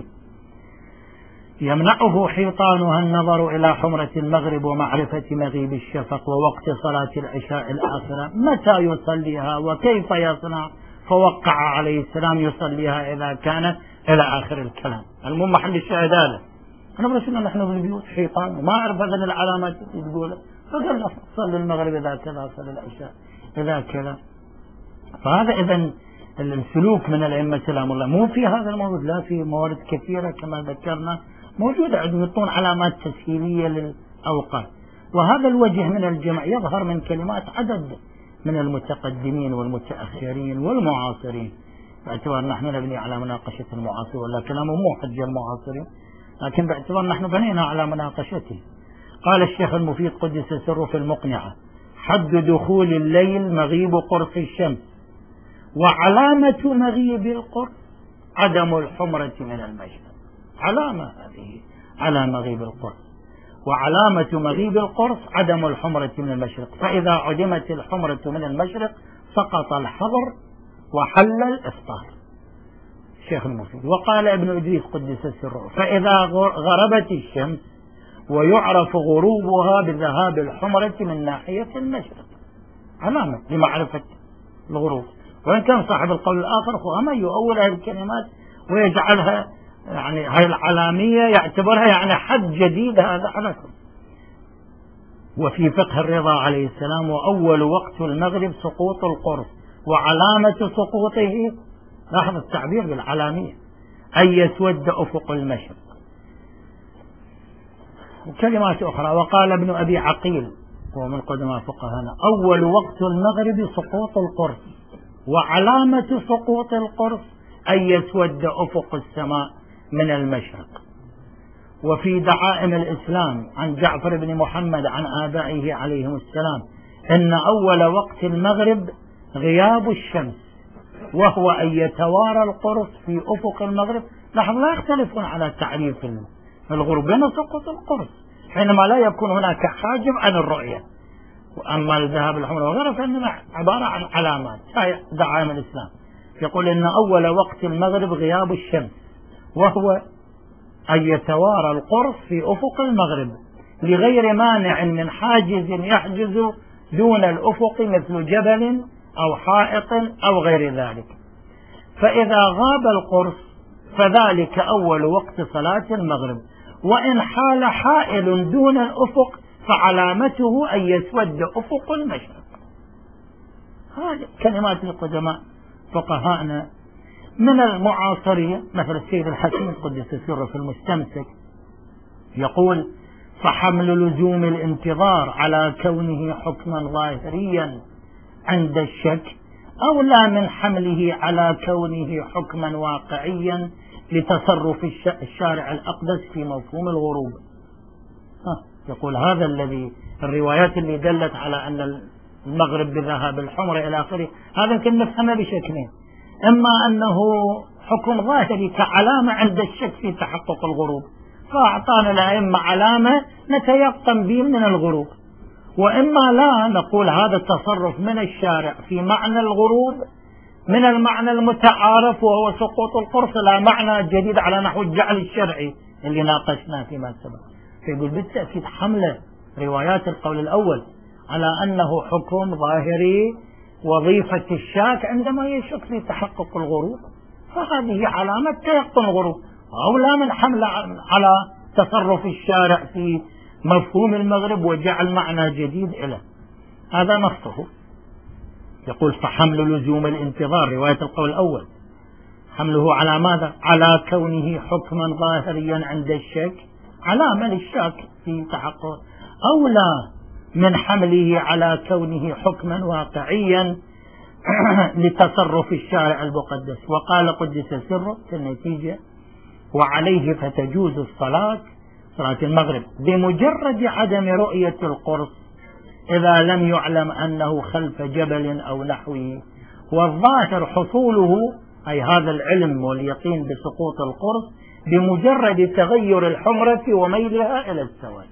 يمنعه حيطانها النظر إلى حمرة المغرب ومعرفة مغيب الشفق ووقت صلاة العشاء الآخرة متى يصليها وكيف يصنع، فوقع عليه السلام يصليها إذا كان إلى آخر الكلام. المهم محل الشاهد هذا أنا بس إنه نحن بالبيوت حيطان وما أعرف هذه العلامات اللي تقولها، فقال صلي المغرب إذا كذا صلي العشاء إذا كذا. فهذا إذن السلوك من الأئمة سلام الله، مو في هذا الموجود، لا في موارد كثيرة كما ذكرنا موجودة عندهم يعطون علامات تسهيلية للأوقات. وهذا الوجه من الجمع يظهر من كلمات عدد من المتقدمين والمتأخرين والمعاصرين، باعتبار نحن نبني على مناقشة المعاصر، ولا كلامه مو حجة المعاصرين، لكن باعتبار نحن بنينا على مناقشته. قال الشيخ المفيد قدس سره في المقنعة: حد دخول الليل مغيب قرص الشمس، وعلامة مغيب القرص عدم الحمرة من المشرق. علامة هذه على مغيب القرص، وعلامة مغيب القرص عدم الحمرة من المشرق، فإذا عدمت الحمرة من المشرق سقط الحظر وحل الإفطار. الشيخ المفيد. وقال ابن إدريس قدس سره: فإذا غربت الشمس ويعرف غروبها بذهاب الحمرة من ناحية المشرق، علامة لمعرفة الغروب. وإن كان صاحب القول الآخر هو أما يؤول هذه الكلمات ويجعلها يعني هاي العلامية يعتبرها يعني حد جديد هذا حدث. وفي فقه الرضا عليه السلام: وأول وقت المغرب سقوط القرص، وعلامة سقوطه، لاحظ التعبير بالعلامية، أن يسود أفق المشرق. وكلمات أخرى: وقال ابن أبي عقيل هو من قدماء فقهانا: أول وقت المغرب سقوط القرص، وعلامة سقوط القرص أن يسود أفق السماء من المشرق. وفي دعائم الإسلام عن جعفر بن محمد عن آبائه عليهم السلام: إن أول وقت المغرب غياب الشمس، وهو أن يتوارى القرص في أفق المغرب. نحن لا يختلفون على تعريف الغروب بين سقوط القرص حينما لا يكون هناك حاجب عن الرؤية، وأما الذهاب الحمر وغيره فإنما عبارة عن علامات. هاي دعائم الإسلام يقول إن أول وقت المغرب غياب الشمس، وهو أن يتوارى القرص في أفق المغرب لغير مانع من حاجز يحجز دون الأفق مثل جبل أو حائط أو غير ذلك. فإذا غاب القرص فذلك أول وقت صلاة المغرب، وإن حال حائل دون الأفق فعلامته أن يسود أفق المشرق. هذه كلمات القدماء فقهاءنا. من المعاصرين مثل السيد الحكيم قدس سره في المستمسك يقول: فحمل لزوم الانتظار على كونه حكما ظاهريا عند الشك أولى من حمله على كونه حكما واقعيا لتصرف الشارع الأقدس في مفهوم الغروب. يقول هذا الذي الروايات اللي دلت على أن المغرب بذهاب الحمر إلى آخره، هذا يمكن نفهمه بشكلين: إما أنه حكم ظاهري كعلامة عند الشك في تحقق الغروب، فأعطانا الأئمة علامة نتيقن به من الغروب، وإما لا نقول هذا التصرف من الشارع في معنى الغروب من المعنى المتعارف وهو سقوط القرص، لا معنى جديد على نحو الجعل الشرعي اللي ناقشناه فيما سبق. فيقول بالتأكيد حمل روايات القول الأول على أنه حكم ظاهري وظيفة الشاك عندما يشك في تحقق الغروب، فهذه علامة تيقن الغروب، أو لا من حمل على تصرف الشارع في مفهوم المغرب وجعل معنى جديد إليه. هذا نصه. يقول: فحمل لزوم الانتظار، رواية القول الأول، حمله على ماذا؟ على كونه حكما ظاهريا عند الشك، علامة للشك في تحقق، أولى من حمله على كونه حكما واقعيا لتصرف الشارع المقدس. وقال قدس سره في النتيجة: وعليه فتجوز الصلاة، صلاة المغرب، بمجرد عدم رؤية القرص إذا لم يعلم أنه خلف جبل أو نحوه، والظاهر حصوله، أي هذا العلم واليقين بسقوط القرص، بمجرد تغير الحمرة وميلها إلى السواد.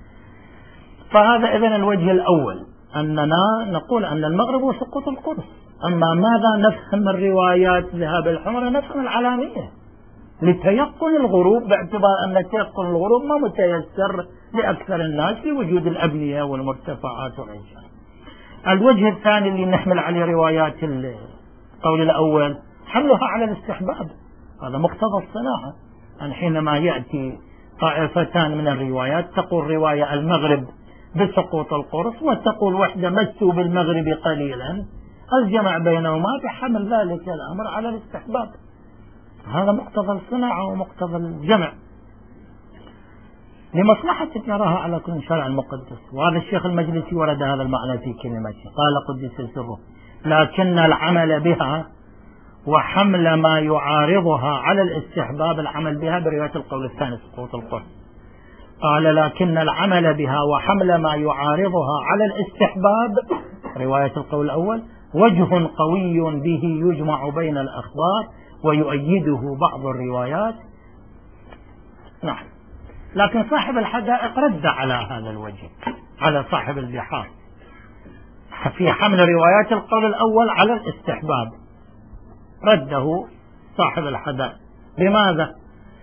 فهذا إذن الوجه الأول، أننا نقول أن المغرب هو سقوط القرص. أما ماذا نفهم من روايات ذهاب الحمرة؟ نفهم العلامية لتيقن الغروب، باعتبار أن تيقن الغروب ما متيسر لأكثر الناس في وجود الأبنية والمرتفعات والأشياء. الوجه الثاني اللي نحمل عليه روايات القول الأول حملها على الاستحباب، هذا مقتضى الصلاح. أن حينما يأتي طائفتان من الروايات تقول رواية المغرب بسقوط القرص، وتقول وحدة مسوا بالمغرب قليلا الجمع بينهما بحمل ذلك الأمر على الاستحباب. هذا مقتضى الصناعة ومقتضى الجمع لمصلحة يراها على كل شرع المقدس. وهذا الشيخ المجلسي ورد هذا المعنى في كلمته، قال قدس سره: لكن العمل بها وحمل ما يعارضها على الاستحباب. العمل بها برواية القول الثاني سقوط القرآن. قال: لكن العمل بها وحمل ما يعارضها على الاستحباب رواية القول الأول وجه قوي به يجمع بين الأخبار ويؤيده بعض الروايات. نعم، لكن صاحب الحدائق رد على هذا الوجه، على صاحب البحار، في حمل روايات القول الأول على الاستحباب. رده صاحب الحدائق. لماذا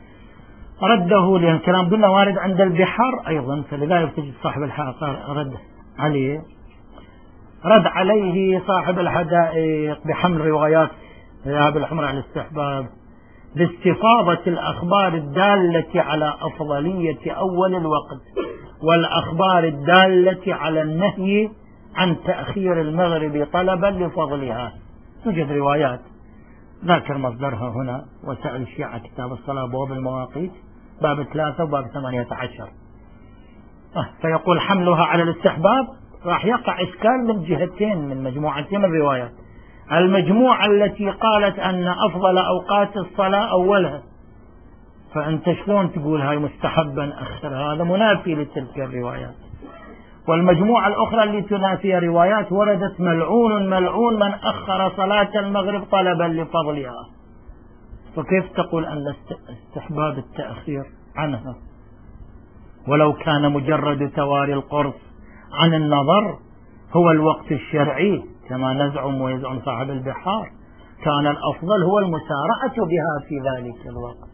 رده؟ لأن كلام دلنا وارد عند البحار أيضا، فلذلك تجد صاحب الحدائق رد عليه. رد عليه صاحب الحدائق بحمل روايات ذهاب الحمر على الاستحباب باستفاضة الأخبار الدالة على أفضلية أول الوقت والأخبار الدالة على النهي عن تأخير المغرب طلبا لفضلها. توجد روايات ذاكر مصدرها هنا، وسائل الشيعة كتاب الصلاة باب المواقيت باب ثلاثة وباب ثمانية عشر. أه فيقول حملها على الاستحباب راح يقع إشكال من جهتين، من مجموعتين من الروايات. المجموعة التي قالت أن أفضل أوقات الصلاة أولها، فأنت شلون تقول هاي مستحبا أخر؟ هذا منافي لتلك الروايات. والمجموعة الأخرى اللي تنافي روايات وردت ملعون ملعون من أخر صلاة المغرب طلبا لفضلها. فكيف تقول أن استحباب التأخير عنها ولو كان مجرد تواري القرص عن النظر هو الوقت الشرعي كما نزعم ويزعم صاحب البحار، كان الأفضل هو المسارعة بها في ذلك الوقت.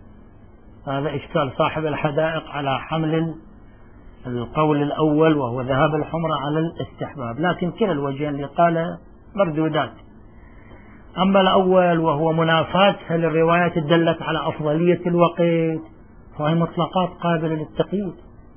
هذا إشكال صاحب الحدائق على حمل القول الأول وهو ذهاب الحمرة على الاستحباب، لكن كلا الوجهين اللي قال مردودات. أما الأول وهو منافاتها للروايات الدلت على أفضلية الوقت فهي مطلقات قابلة للتقييد.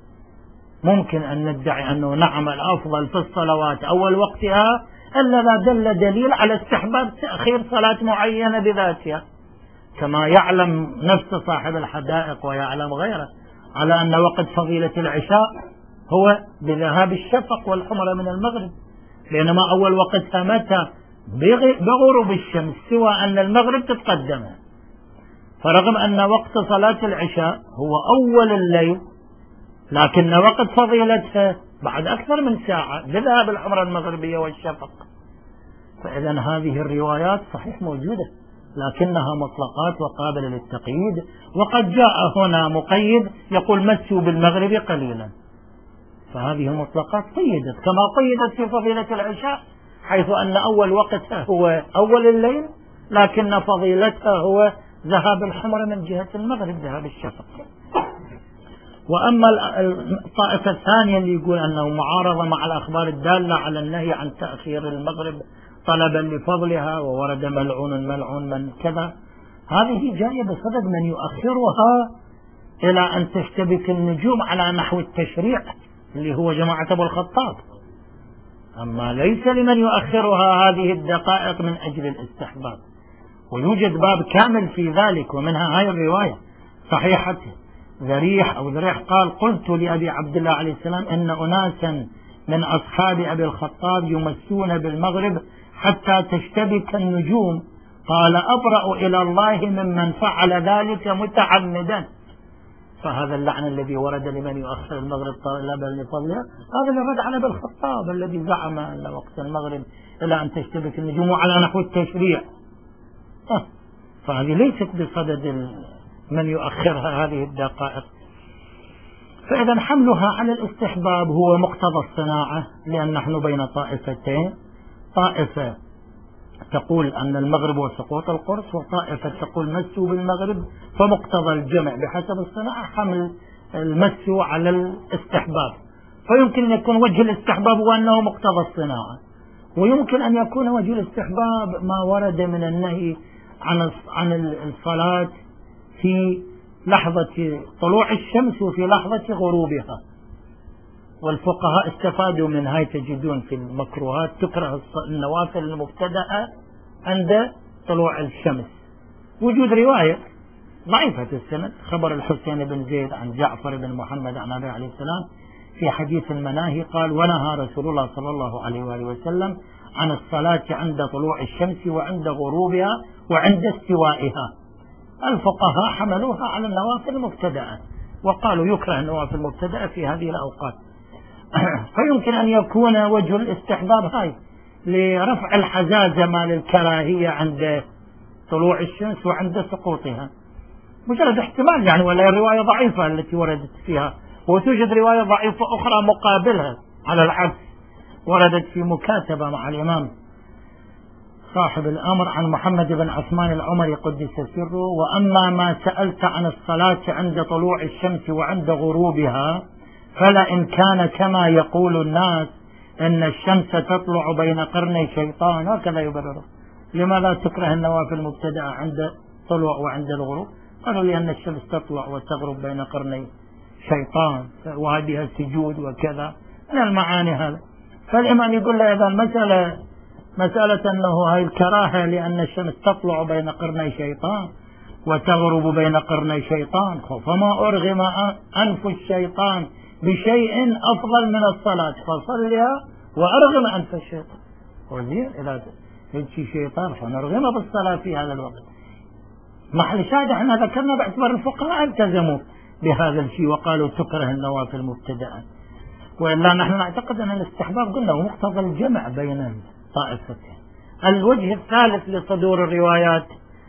ممكن أن ندعي أنه نعم الأفضل في الصلوات أول وقتها، إلا لا دل دليل على استحباب تأخير صلاة معينة بذاتها، كما يعلم نفس صاحب الحدائق ويعلم غيره على أن وقت فضيلة العشاء هو بذهاب الشفق والحمرة من المغرب، بينما أول وقتها متى؟ بغروب الشمس، سوى أن المغرب تتقدمها. فرغم أن وقت صلاة العشاء هو أول الليل، لكن وقت فضيلتها بعد أكثر من ساعة بذهاب الحمرة المغربية والشفق. فإذا هذه الروايات صحيح موجودة، لكنها مطلقات وقابلة للتقييد. وقد جاء هنا مقيد يقول مسوا بالمغرب قليلا، فهذه المطلقات قيدت كما قيدت في فضيلة العشاء، حيث أن أول وقتها هو أول الليل، لكن فضيلتها هو ذهاب الحمرة من جهة المغرب ذهاب الشفق. وأما الطائفة الثانية اللي يقول أنه معارضة مع الأخبار الدالة على النهي عن تأخير المغرب طلبا لفضلها وورد ملعون ملعون من كذا، هذه جاية بصدد من يؤخرها إلى أن تشتبك النجوم على نحو التشريع اللي هو جماعة أبو الخطاب. أما ليس لمن يؤخرها هذه الدقائق من أجل الاستحباب. ويوجد باب كامل في ذلك، ومنها هاي الرواية صحيحة ذريح أو ذريح قال: قلت لأبي عبد الله عليه السلام إن أناسا من أصحاب أبي الخطاب يمسون بالمغرب حتى تشتبك النجوم، قال: أبرأ إلى الله ممن فعل ذلك متعمدا. فهذا اللعن الذي ورد لمن يؤخر المغرب طلبا لفضلها هذا اللي رد على ابن الخطاب الذي زعم أن وقت المغرب إلى أن تشتبك النجوم على نحو التشريع. أه. فهذه ليست بصدد من يؤخرها هذه الدقائق. فإذا حملها على الاستحباب هو مقتضى الصناعة، لأن نحن بين طائفتين، طائفة تقول أن المغرب هو سقوط القرص، وطائفة تقول مسوا بالمغرب، فمقتضى الجمع بحسب الصناعة حمل المسوا على الاستحباب. فيمكن أن يكون وجه الاستحباب هو أنه مقتضى الصناعة، ويمكن أن يكون وجه الاستحباب ما ورد من النهي عن عن الصلاة في لحظة طلوع الشمس وفي لحظة غروبها. والفقهاء استفادوا من هاي. تجدون في المكروهات تكره النوافل المبتدأة عند طلوع الشمس. وجود رواية ضعيفة السند، خبر الحسين بن زيد عن جعفر بن محمد عن النبي عليه السلام في حديث المناهي قال: ونهى رسول الله صلى الله عليه وآله وسلم عن الصلاة عند طلوع الشمس وعند غروبها وعند استوائها. الفقهاء حملوها على النوافل المبتدأة وقالوا يكره النوافل المبتدأة في هذه الأوقات. فيمكن أن يكون وجه الاستحباب هاي لرفع الحزازة مال الكراهية عند طلوع الشمس وعند سقوطها، مجرد احتمال يعني، ولا الرواية ضعيفة التي وردت فيها. وتوجد رواية ضعيفة أخرى مقابلها على العكس وردت في مكاتبة مع الإمام صاحب الأمر عن محمد بن عثمان العمري قدس سره: وأما ما سألت عن الصلاة عند طلوع الشمس وعند غروبها فلئن كان كما يقول الناس أن الشمس تطلع بين قرني شيطان، هكذا يبرر. لماذا تكره النوافل المبتدأة عند طلوع وعند الغروب؟ قالوا لأن الشمس تطلع وتغرب بين قرني شيطان وهذه السجود وكذا من المعاني هذا. فالإمام يقول له إذا المسألة مسألة أنه هاي الكراهة لأن الشمس تطلع بين قرني شيطان وتغرب بين قرني شيطان، فما أرغم أنف الشيطان بشيء أفضل من الصلاة فصلها وأرغم أنف الشيطان. وزين إذا هيك شيطان فنرغمه بالصلاة في هذا الوقت. محل شاهد احنا ذكرنا باعتبار الفقهاء التزموا بهذا الشيء وقالوا تكره النوافل مبتدأ، وإلا نحن نعتقد أن الاستحباب قلنا ومقتضى الجمع بين الطائفتين. الوجه الثالث لصدور الروايات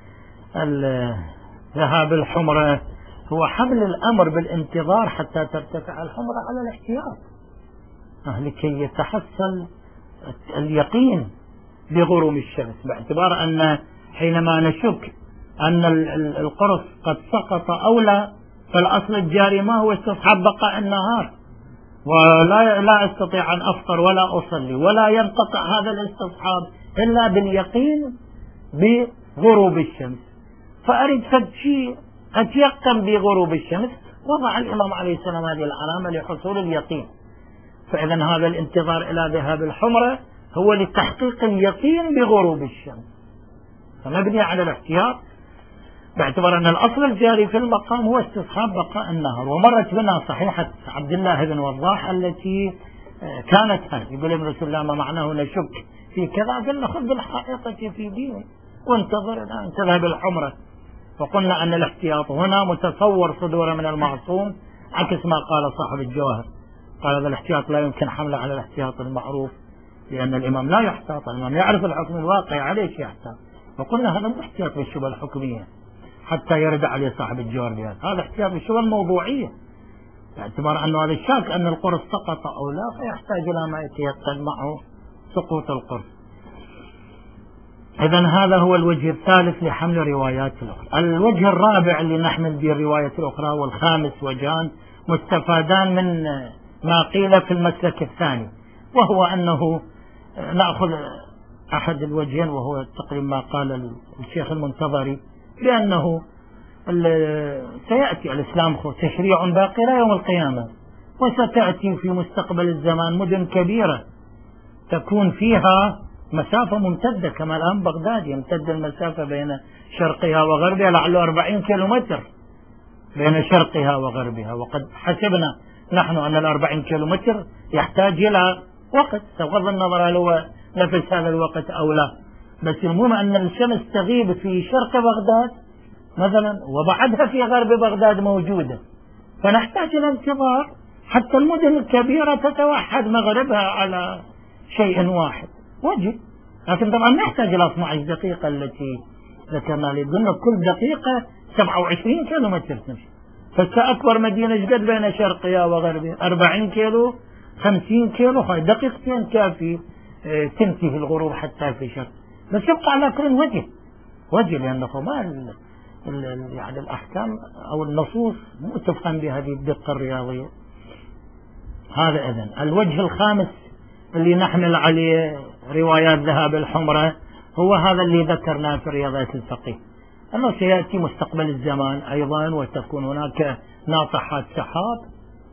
ذهاب الحمرة هو حمل الأمر بالانتظار حتى ترتفع الحمرة على الاحتياط لكي يتحصل اليقين بغروب الشمس، باعتبار أن حينما نشك أن القرص قد سقط أو لا فالأصل الجاري ما هو استصحاب بقاء النهار، ولا لا أستطيع أن أفطر ولا أصلي ولا ينقطع هذا الاستصحاب إلا باليقين بغروب الشمس. فأريد شيء أتيقن بغروب الشمس، وضع الإمام عليه السلام هذه العلامة لحصول اليقين. فإذا هذا الانتظار إلى ذهاب الحمرة هو لتحقيق اليقين بغروب الشمس، فمبني على الاحتياط باعتبار أن الأصل الجاري في المقام هو استصحاب بقاء النهر. ومرت بنا صحيحة عبد الله بن وضاح التي كانت هذه، يقول ابن رسول الله ما معناه نشك في كذا، قلنا خذ بالحائطة في دينه وانتظر الآن تذهب الحمرة. وقلنا أن الاحتياط هنا متصور صدوره من المعصوم، عكس ما قال صاحب الجواهر، قال هذا الاحتياط لا يمكن حمله على الاحتياط المعروف لأن الإمام لا يحتاط، الإمام يعرف الحكم الواقع عليه يحتاط. وقلنا هذا مو احتياط بالشبه الحكمية حتى يرد عليه صاحب الجوهر بهذا، هذا احتياط بالشبه الموضوعية باعتبار أنه هذا الشاك أن القرص سقط أو لا فيحتاج إلى ما يتيقن معه سقوط القرص. إذن هذا هو الوجه الثالث لحمل الروايات الأخرى. الوجه الرابع اللي نحمل به الرواية الأخرى والخامس وجهان مستفادان من ما قيل في المسلك الثاني، وهو أنه نأخذ أحد الوجهين وهو تقريبا ما قال الشيخ المنتظري بأنه سيأتي الإسلام تشريع باقي إلى يوم القيامة، وستأتي في مستقبل الزمان مدن كبيرة تكون فيها مسافة ممتدة كما الآن بغداد يمتد المسافة بين شرقها وغربها لعله أربعين كيلومتر بين شرقها وغربها، وقد حسبنا نحن أن الأربعين كيلومتر يحتاج إلى وقت بغض النظر هل هو نفس هذا الوقت أو لا، بس المهم أن الشمس تغيب في شرق بغداد مثلا وبعدها في غرب بغداد موجودة، فنحتاج إلى انتظار حتى المدن الكبيرة تتوحد مغربها على شيء واحد وجه. لكن طبعا نحتاج إلى اثنتي عشرة دقيقة التي ذكرنا لي، قلنا كل دقيقة سبعة وعشرين كيلومتر تمشي، فكأكبر مدينة قد بين شرقها وغربها أربعين كيلو خمسين كيلو، هاي دقيقتين كافي اه تنتهي الغروب حتى في شرق. بس يبقى على كل وجه وجه لأنه ما يعني الأحكام أو النصوص مو تفهم بهذه الدقة الرياضية. هذا إذن الوجه الخامس اللي نحمل عليه روايات ذهاب الحمرة هو هذا اللي ذكرناه في رياضات الفقيه، أنه سيأتي مستقبل الزمان أيضا وتكون هناك ناطحات سحاب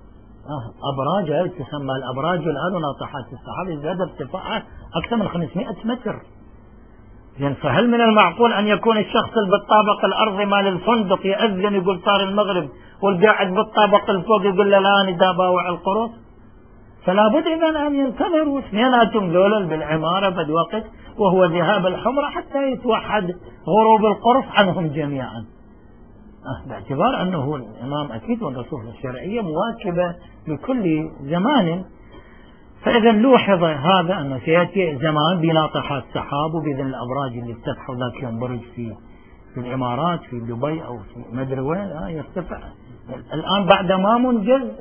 أبراج هاي تسمى الأبراج الآن وناطحات السحاب ازداد ارتفاعها أكثر من خمسمائة متر. يعني فهل من المعقول أن يكون الشخص اللي بالطابق الأرضي مال الفندق يأذن يقول صار المغرب، والقاعد بالطابق الفوق يقول له لا ندى باوع القرص؟ فلا بد إذا أن ينتظروا اثنيناتهم ذولا بالعمارة بد وقت، وهو ذهاب الحمرة حتى يتوحد غروب القرص عنهم جميعا. باعتبار أنه الإمام أكيد والرسول الشرعية مواكبة لكل زمان. فإذا لوحظ هذا أنه سيأتي زمان بناطحات سحاب وبإذن الأبراج اللي افتتحوا ذاك يوم برج في في الإمارات في دبي أو في مدري وين آه يرتفع الآن بعد ما منجز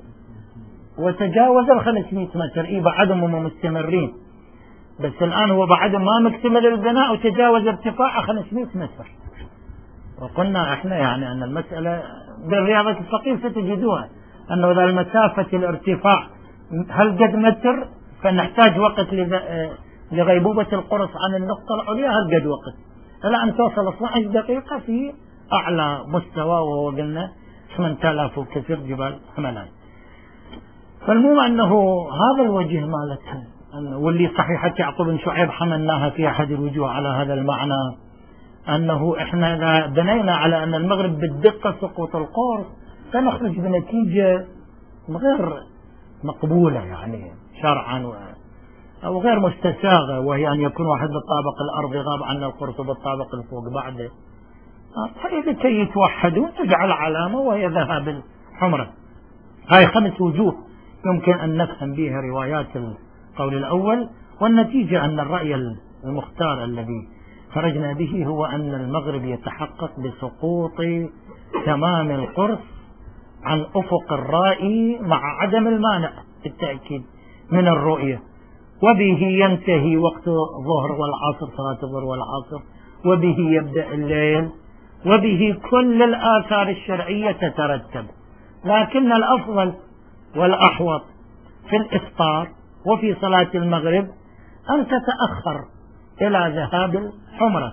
وتجاوز ال خمسمائة متر. إيه بعدهم هم مستمرين، بس الآن هو بعد ما مكتمل البناء وتجاوز ارتفاع خمسمائة متر. وقلنا احنا يعني أن المسألة بالرياضة الفقيه ستجدوها أنه إذا المسافة الارتفاع هل قد متر فنحتاج وقت لغيبوبة القرص عن النقطة العليا هل قد وقت إلى أن توصل اثنتي عشرة دقيقة في أعلى مستوى، وهو قلنا ثمانية آلاف وكثير جبال حملان. فالمهم أنه هذا الوجه مالتها واللي صحيحة يعقوب بن شعيب حملناها في أحد الوجوه على هذا المعنى، أنه إحنا إذا بنينا على أن المغرب بالدقة سقوط القرص سنخرج بنتيجة غير مقبولة يعني شرعا أو غير مستساغة، وهي أن يكون واحد بالطابق الأرضي غاب عنا القرص بالطابق الفوق بعده. فإذا كي يتوحدون تجعل علامة وهي ذهاب الحمرة. هاي خمس وجوه يمكن أن نفهم بها روايات القول الأول، والنتيجة أن الرأي المختار الذي خرجنا به هو أن المغرب يتحقق بسقوط تمام القرص عن أفق الرائي مع عدم المانع بالتأكيد من الرؤية، وبه ينتهي وقت الظهر والعصر صلاة الظهر والعصر، وبه يبدأ الليل، وبه كل الآثار الشرعية تترتب. لكن الأفضل والأحوط في الإفطار وفي صلاة المغرب أن تتأخر إلى ذهاب الحمرة،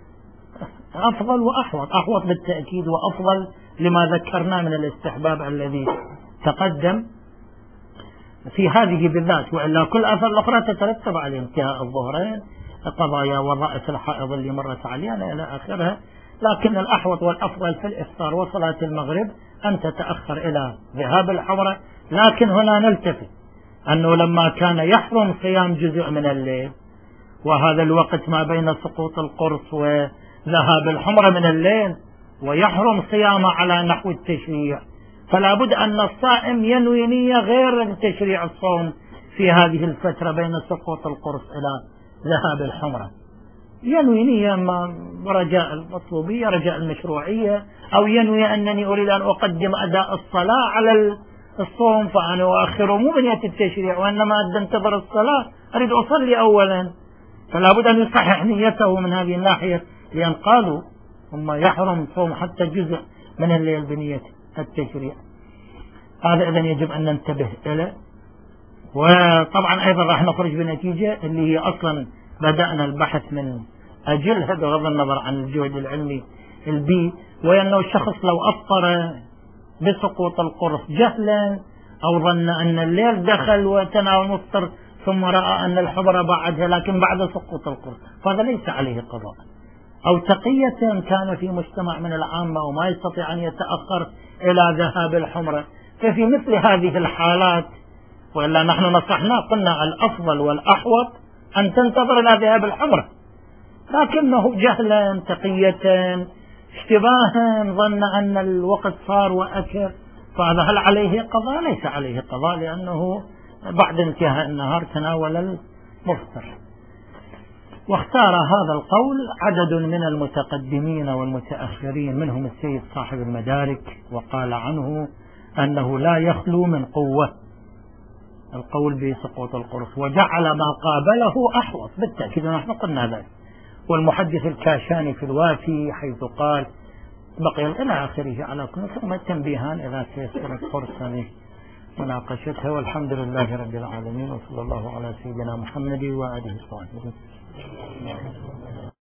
أفضل وأحوط. أحوط بالتأكيد وأفضل لما ذكرنا من الاستحباب الذي تقدم في هذه بالذات، وإلا كل آثار الأخرى تترتب على انتهاء الظهرين قضايا وظائف الحائض اللي مرت علينا إلى آخرها. لكن الأحوط والأفضل في الإفطار وصلاة المغرب أن تتأخر إلى ذهاب الحمرة. لكن هنا نلتفت أنه لما كان يحرم صيام جزء من الليل، وهذا الوقت ما بين سقوط القرص وذهاب الحمرة من الليل، ويحرم صيامه على نحو التشريع، فلا بد أن الصائم ينوي نية غير التشريع الصوم في هذه الفترة بين سقوط القرص إلى ذهاب الحمرة. ينوي نية ما رجاء المطلوبية رجاء المشروعية، أو ينوي أنني أريد أن أقدم أداء الصلاة على الصوم فأنا أؤخره مو بنية التشريع، وإنما أنتظر الصلاة أريد أصلي أولا، فلا بد أن يصحح نيته من هذه الناحية، لأن قالوا ثم يحرم صوم حتى جزء من الليل بنية التشريع. هذا إذن يجب أن ننتبه إليه. وطبعا أيضا راح نخرج بنتيجة اللي هي أصلا بدأنا البحث من أجلها بغض النظر عن الجهد العلمي البي، وأنه الشخص لو أفطر بسقوط القرص جهلا أو ظن أن الليل دخل وتناول مفطر ثم رأى أن الحمرة بعدها لكن بعد سقوط القرص، فهذا ليس عليه قضاء. أو تقية كان في مجتمع من العامة وما يستطيع أن يتأخر إلى ذهاب الحمرة، ففي مثل هذه الحالات وإلا نحن نصحنا قلنا الأفضل والأحوط أن تنتظر إلى ذهاب الحمرة، لكنه جهلا تقية اشتباها ظن أن الوقت صار وأكر، فهذا هل عليه قضاء؟ ليس عليه قضاء، لأنه بعد انتهاء النهار تناول المفطر. واختار هذا القول عدد من المتقدمين والمتأخرين منهم السيد صاحب المدارك، وقال عنه أنه لا يخلو من قوة القول بسقوط القرص، وجعل ما قابله أحوط بالتأكيد نحن قلنا ذلك. والمحدث الكاشاني في الوافي حيث قال بقي إلى آخره على كل ثم تنبيهان إذا تيسرت فرصة مناقشتها. والحمد لله رب العالمين، وصلى الله على سيدنا محمد وآله وصحبه.